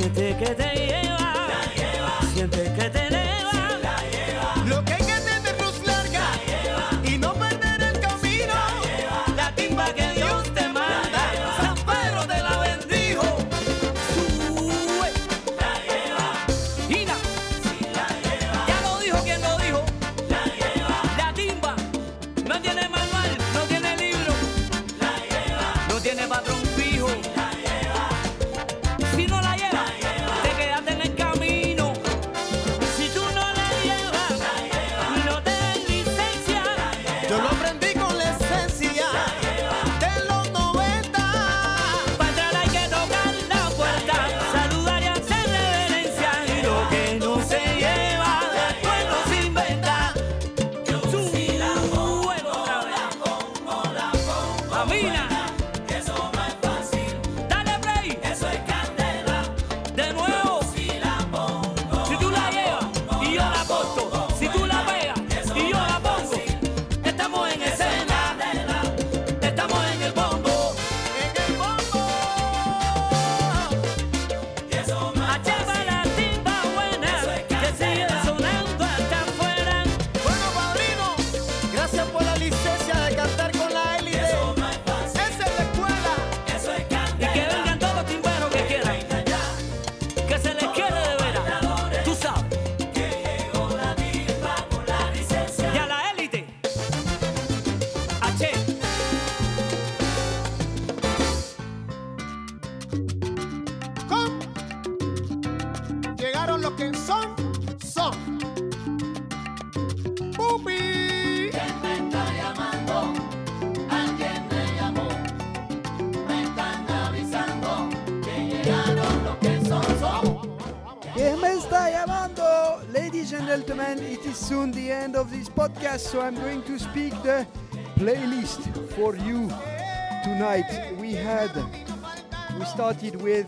Siente que te lleva, siente que te eleva. Lo que hay que tener luz larga y no perder el camino. La timba que Dios te manda, San Pedro te la bendijo. Sube, la lleva. Ina, ya lo dijo quien lo dijo. La lleva. La timba no tiene manual, no tiene libro. La lleva. No tiene patrón fijo. La lleva. Si no la lleva, te quedaste en el camino. Si tú no la llevas, no te dan licencia. Yo lo aprendí con la esencia de los noventa. Para entrar hay que tocar la puerta, saludar y hacer reverencia. Y lo que no se lleva, después no se inventa. Yo sí la pongo, la pongo, la pongo. Camina, eso no es fácil. Dale play, eso es candela. De nuevo, si la pongo, si tú la llevas y yo la aposto, si tú la pegas y yo la pongo, estamos en escena, estamos en el bombo, en el bombo. Achava la timba buena, que sigue sonando hasta afuera. Bueno, padrino, gracias por la licencia de cantar con la élite. Esa es la escuela. Y que vengan todos los timberos que quieran, que se les quiere de veras. Tú sabes que llegó la timba con la licencia. Y a la élite, H. Con. Llegaron los que son, son. Pupi. ¿Quién me está llamando? Alguien me llamó. Me están avisando que llegaron los que son, son. ¿Quién me está llamando? Ladies and gentlemen, it is soon the end of this podcast, so I'm going to speak the playlist for you tonight. We had, we started with,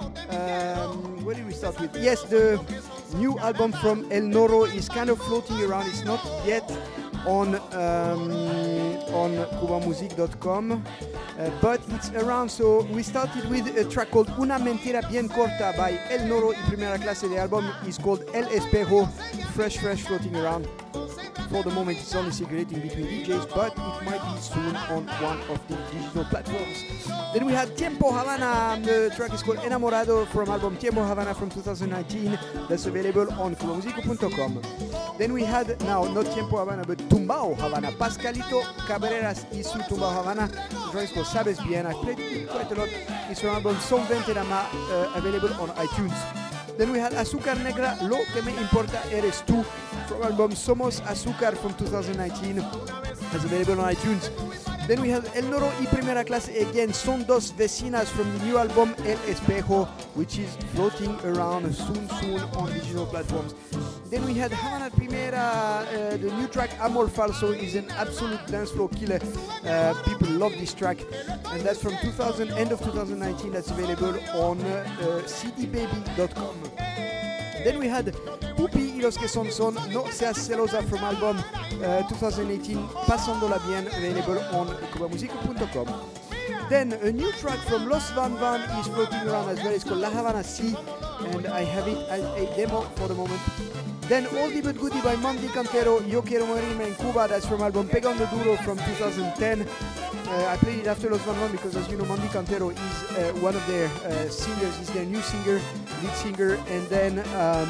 um, what did we start with? Yes, the new album from El Noro is kind of floating around. It's not yet on um, on cuba music dot com, uh, but it's around. So we started with a track called Una Mentira Bien Corta by El Noro in primera clase. The album is called El Espejo, fresh, fresh, floating around. For the moment, it's only circulating between D Js, but it might be soon on one of the digital platforms. Then we had Tiempo Havana. The track is called Enamorado from album Tiempo Havana from two thousand nineteen. That's available on cuba musico punto com. Then we had, now not Tiempo Havana, but Tumbao Havana. Pascalito Cabreras y su Tumbao Havana. The track is called Sabes Bien. I played it quite a lot. It's from album Son Veinte Dama, uh, available on iTunes. Then we had Azúcar Negra, Lo que me importa eres tú, from album Somos Azúcar from two thousand nineteen, that's available on iTunes. Then we had El Noro y Primera Clase again, Son Dos Vecinas from the new album El Espejo, which is floating around soon, soon on digital platforms. Then we had Havana Primera, uh, the new track Amor Falso is an absolute dance floor killer. Uh, people love this track, and that's from two thousand, end of two thousand nineteen. That's available on uh, uh, c d baby dot com. Then we had Pupi y los que son son, No Seas Celosa from album uh, twenty eighteen, Pasándola Bien, available on cuba musico punto com. Then a new track from Los Van Van is floating around as well. It's called La Havana Si, and I have it as a demo for the moment. Then Oldie But Goodie by Mandy Cantero, Yo Quiero Morirme en Cuba, that's from album Pegando Duro from two thousand ten. Uh, I played it after Los Van Van because, as you know, Mandy Cantero is uh, one of their uh, singers, he's their new singer, lead singer, and then um,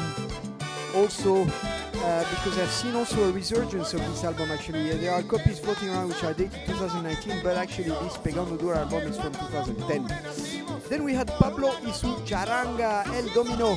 also uh, because I've seen also a resurgence of this album actually. Uh, there are copies floating around which are dated two thousand nineteen, but actually this Pegando Duro album is from two thousand ten. Then we had Pablo y su Charanga, El Domino.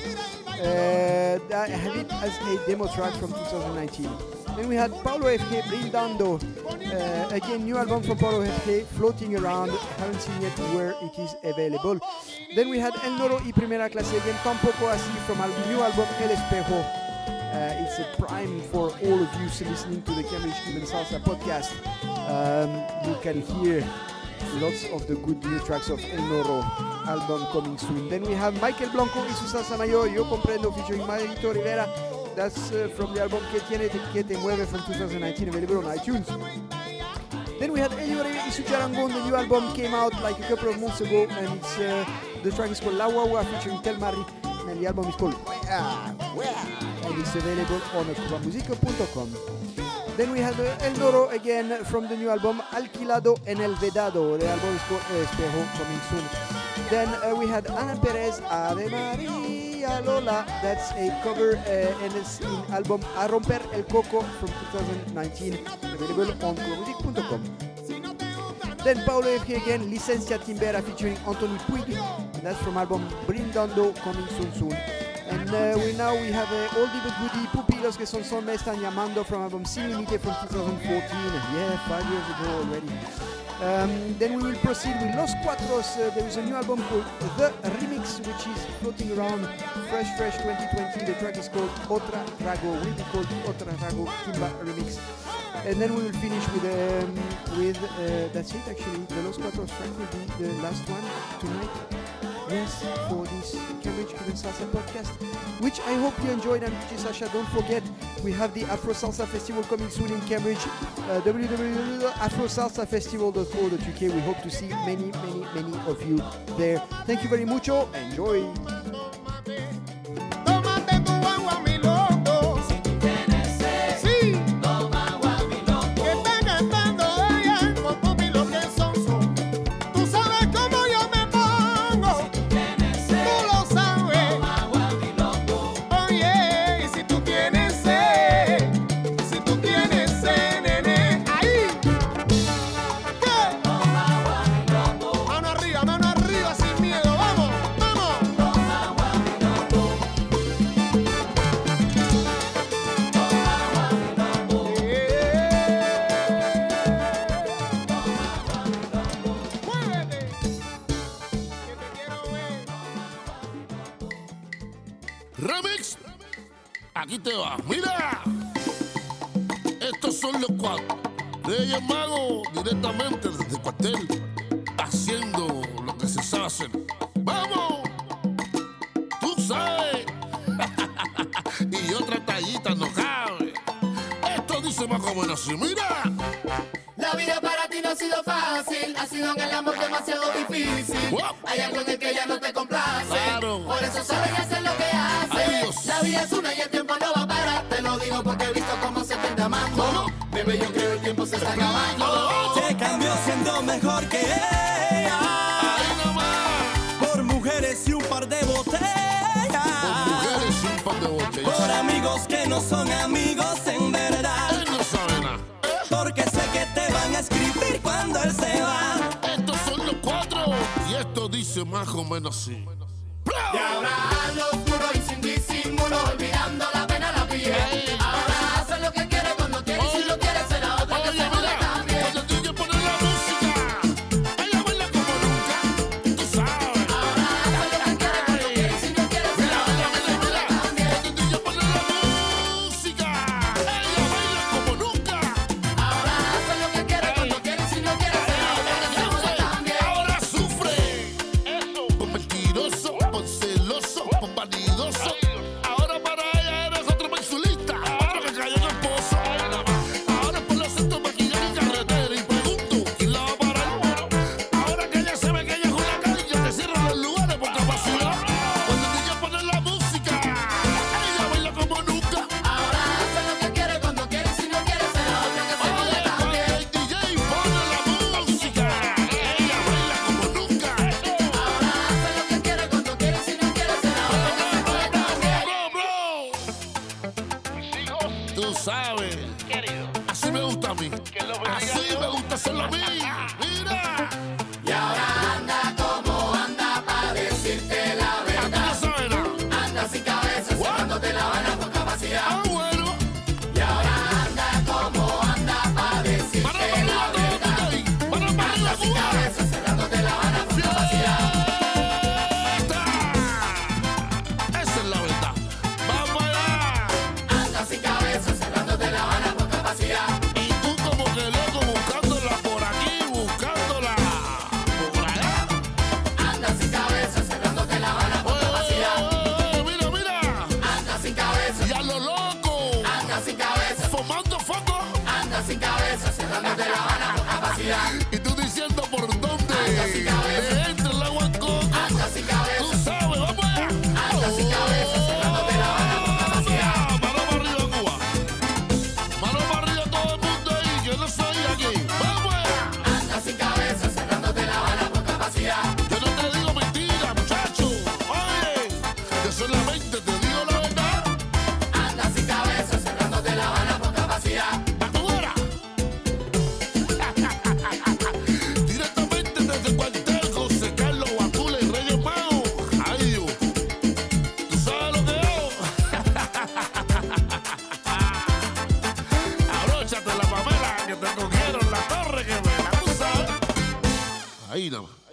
Uh, I have it as a demo track from two thousand nineteen. Then we had Paulo F G Brindando. Uh, again, new album from Paulo F G floating around. Haven't seen yet where it is available. Then we had El Noro y Primera Clase again, Tampoco Así from our new album El Espejo. Uh, it's a prime for all of you listening to the Cambridge Cuban Salsa podcast. Um, you can hear lots of the good new tracks of El Noro album coming soon. Then we have Michael Blanco y su Salsa Mayor, Yo Comprendo featuring Marito Rivera. That's uh, from the album Que Tiene Que Te Mueve from two thousand nineteen, available on iTunes. Then we had Elio Rey y su Charangón. The new album came out like a couple of months ago, and it's uh, the track is called La Guagua featuring Tel Mari. and the album is called Wea, Wea, and it's available on cuba musica dot com. Then we have uh, El Noro again from the new album Alquilado en el Vedado. The album is called Espejo, coming soon. Then uh, we had Ana Perez, Ave Maria Lola. That's a cover uh, and it's in album A Romper el Coco from twenty nineteen, available on cuba musica dot com. Then Paulo F G again, Licencia Timbera featuring Anthony Puig. And that's from album Brindando, coming soon soon. And uh, we now we have a oldie but goodie, Pupilos que son son me están llamando from album Sin Limite from twenty fourteen. Yeah, five years ago already. Um, then we will proceed with Los Cuatros. Uh, there is a new album called The Remix, which is floating around Fresh Fresh twenty twenty. The track is called Otra Trago, will be called Otra Trago Timba Remix. And then we will finish with, um, with uh, that's it actually. The Los Cuatros track will be the last one tonight. Yes, for this Cambridge Cuban Salsa podcast, which I hope you enjoyed. I'm D J Sasha. Don't forget, we have the Afro Salsa Festival coming soon in Cambridge. Uh, w w w dot afro salsa festival dot co dot u k. We hope to see many, many, many of you there. Thank you very mucho. Enjoy. Remix, aquí te va. Mira, estos son los cuatro Reyes Magos directamente desde el cuartel, haciendo lo que se sabe hacer. ¡Vamos! Tú sabes. Y otra tallita no cabe. Esto dice más o menos así. Mira. La vida para ti no ha sido fácil, ha sido en el amor demasiado difícil. Wow. Hay algo en el que ya no te complace, claro. Por eso sabes hacer lo que haces. La vida es una y el tiempo no va a parar. Te lo digo porque he visto cómo se te está amando. ¿Cómo? Bebé, yo creo el tiempo se está acabando. Te cambió siendo mejor que ella. Ahí nomás. Por mujeres y un par de botellas. Por mujeres y un par de botellas. Por amigos que no son amigos en verdad. Él no sabe nada. Porque sé que te van a escribir cuando él se va. Estos son los cuatro. Y esto dice más o menos así. Y ahora hazlo oscuro y sin disimulo, olvidando la pena la piel. Hey. Ahora haces lo que quieres cuando quieres y si lo quieres será otra que se jode también. Cuando el D J pone la música, ella baila como nunca, tú sabes. Ahora haces lo que quieres cuando quieres y si no quieres será otra que se jode también. Cuando el D J pone la música, ella baila como nunca. Ahora haces lo que quieres cuando quieres y si no quieres será otra que se jode también. Ahora sufre por mentiroso, por celoso, por vanidoso. Ahora para ella eres otro mensulista, otro que cayó en el pozo. Ahora por los centros maquillaje y carretera y pregunto quién la va a parar. Ahora que ella sabe que ella es una calle que cierra los lugares por capacidad. Cuando el D J pone la música, ella baila como nunca. Ahora haces lo que quieres cuando quieres y si no quieres será otra que se jode también. El D J pone la música, ella baila como nunca. Ahora haces lo que quieres cuando quieres y si no quieres será otra que se jode también. la Torre Gemela, tú sabes. Ahí nada más.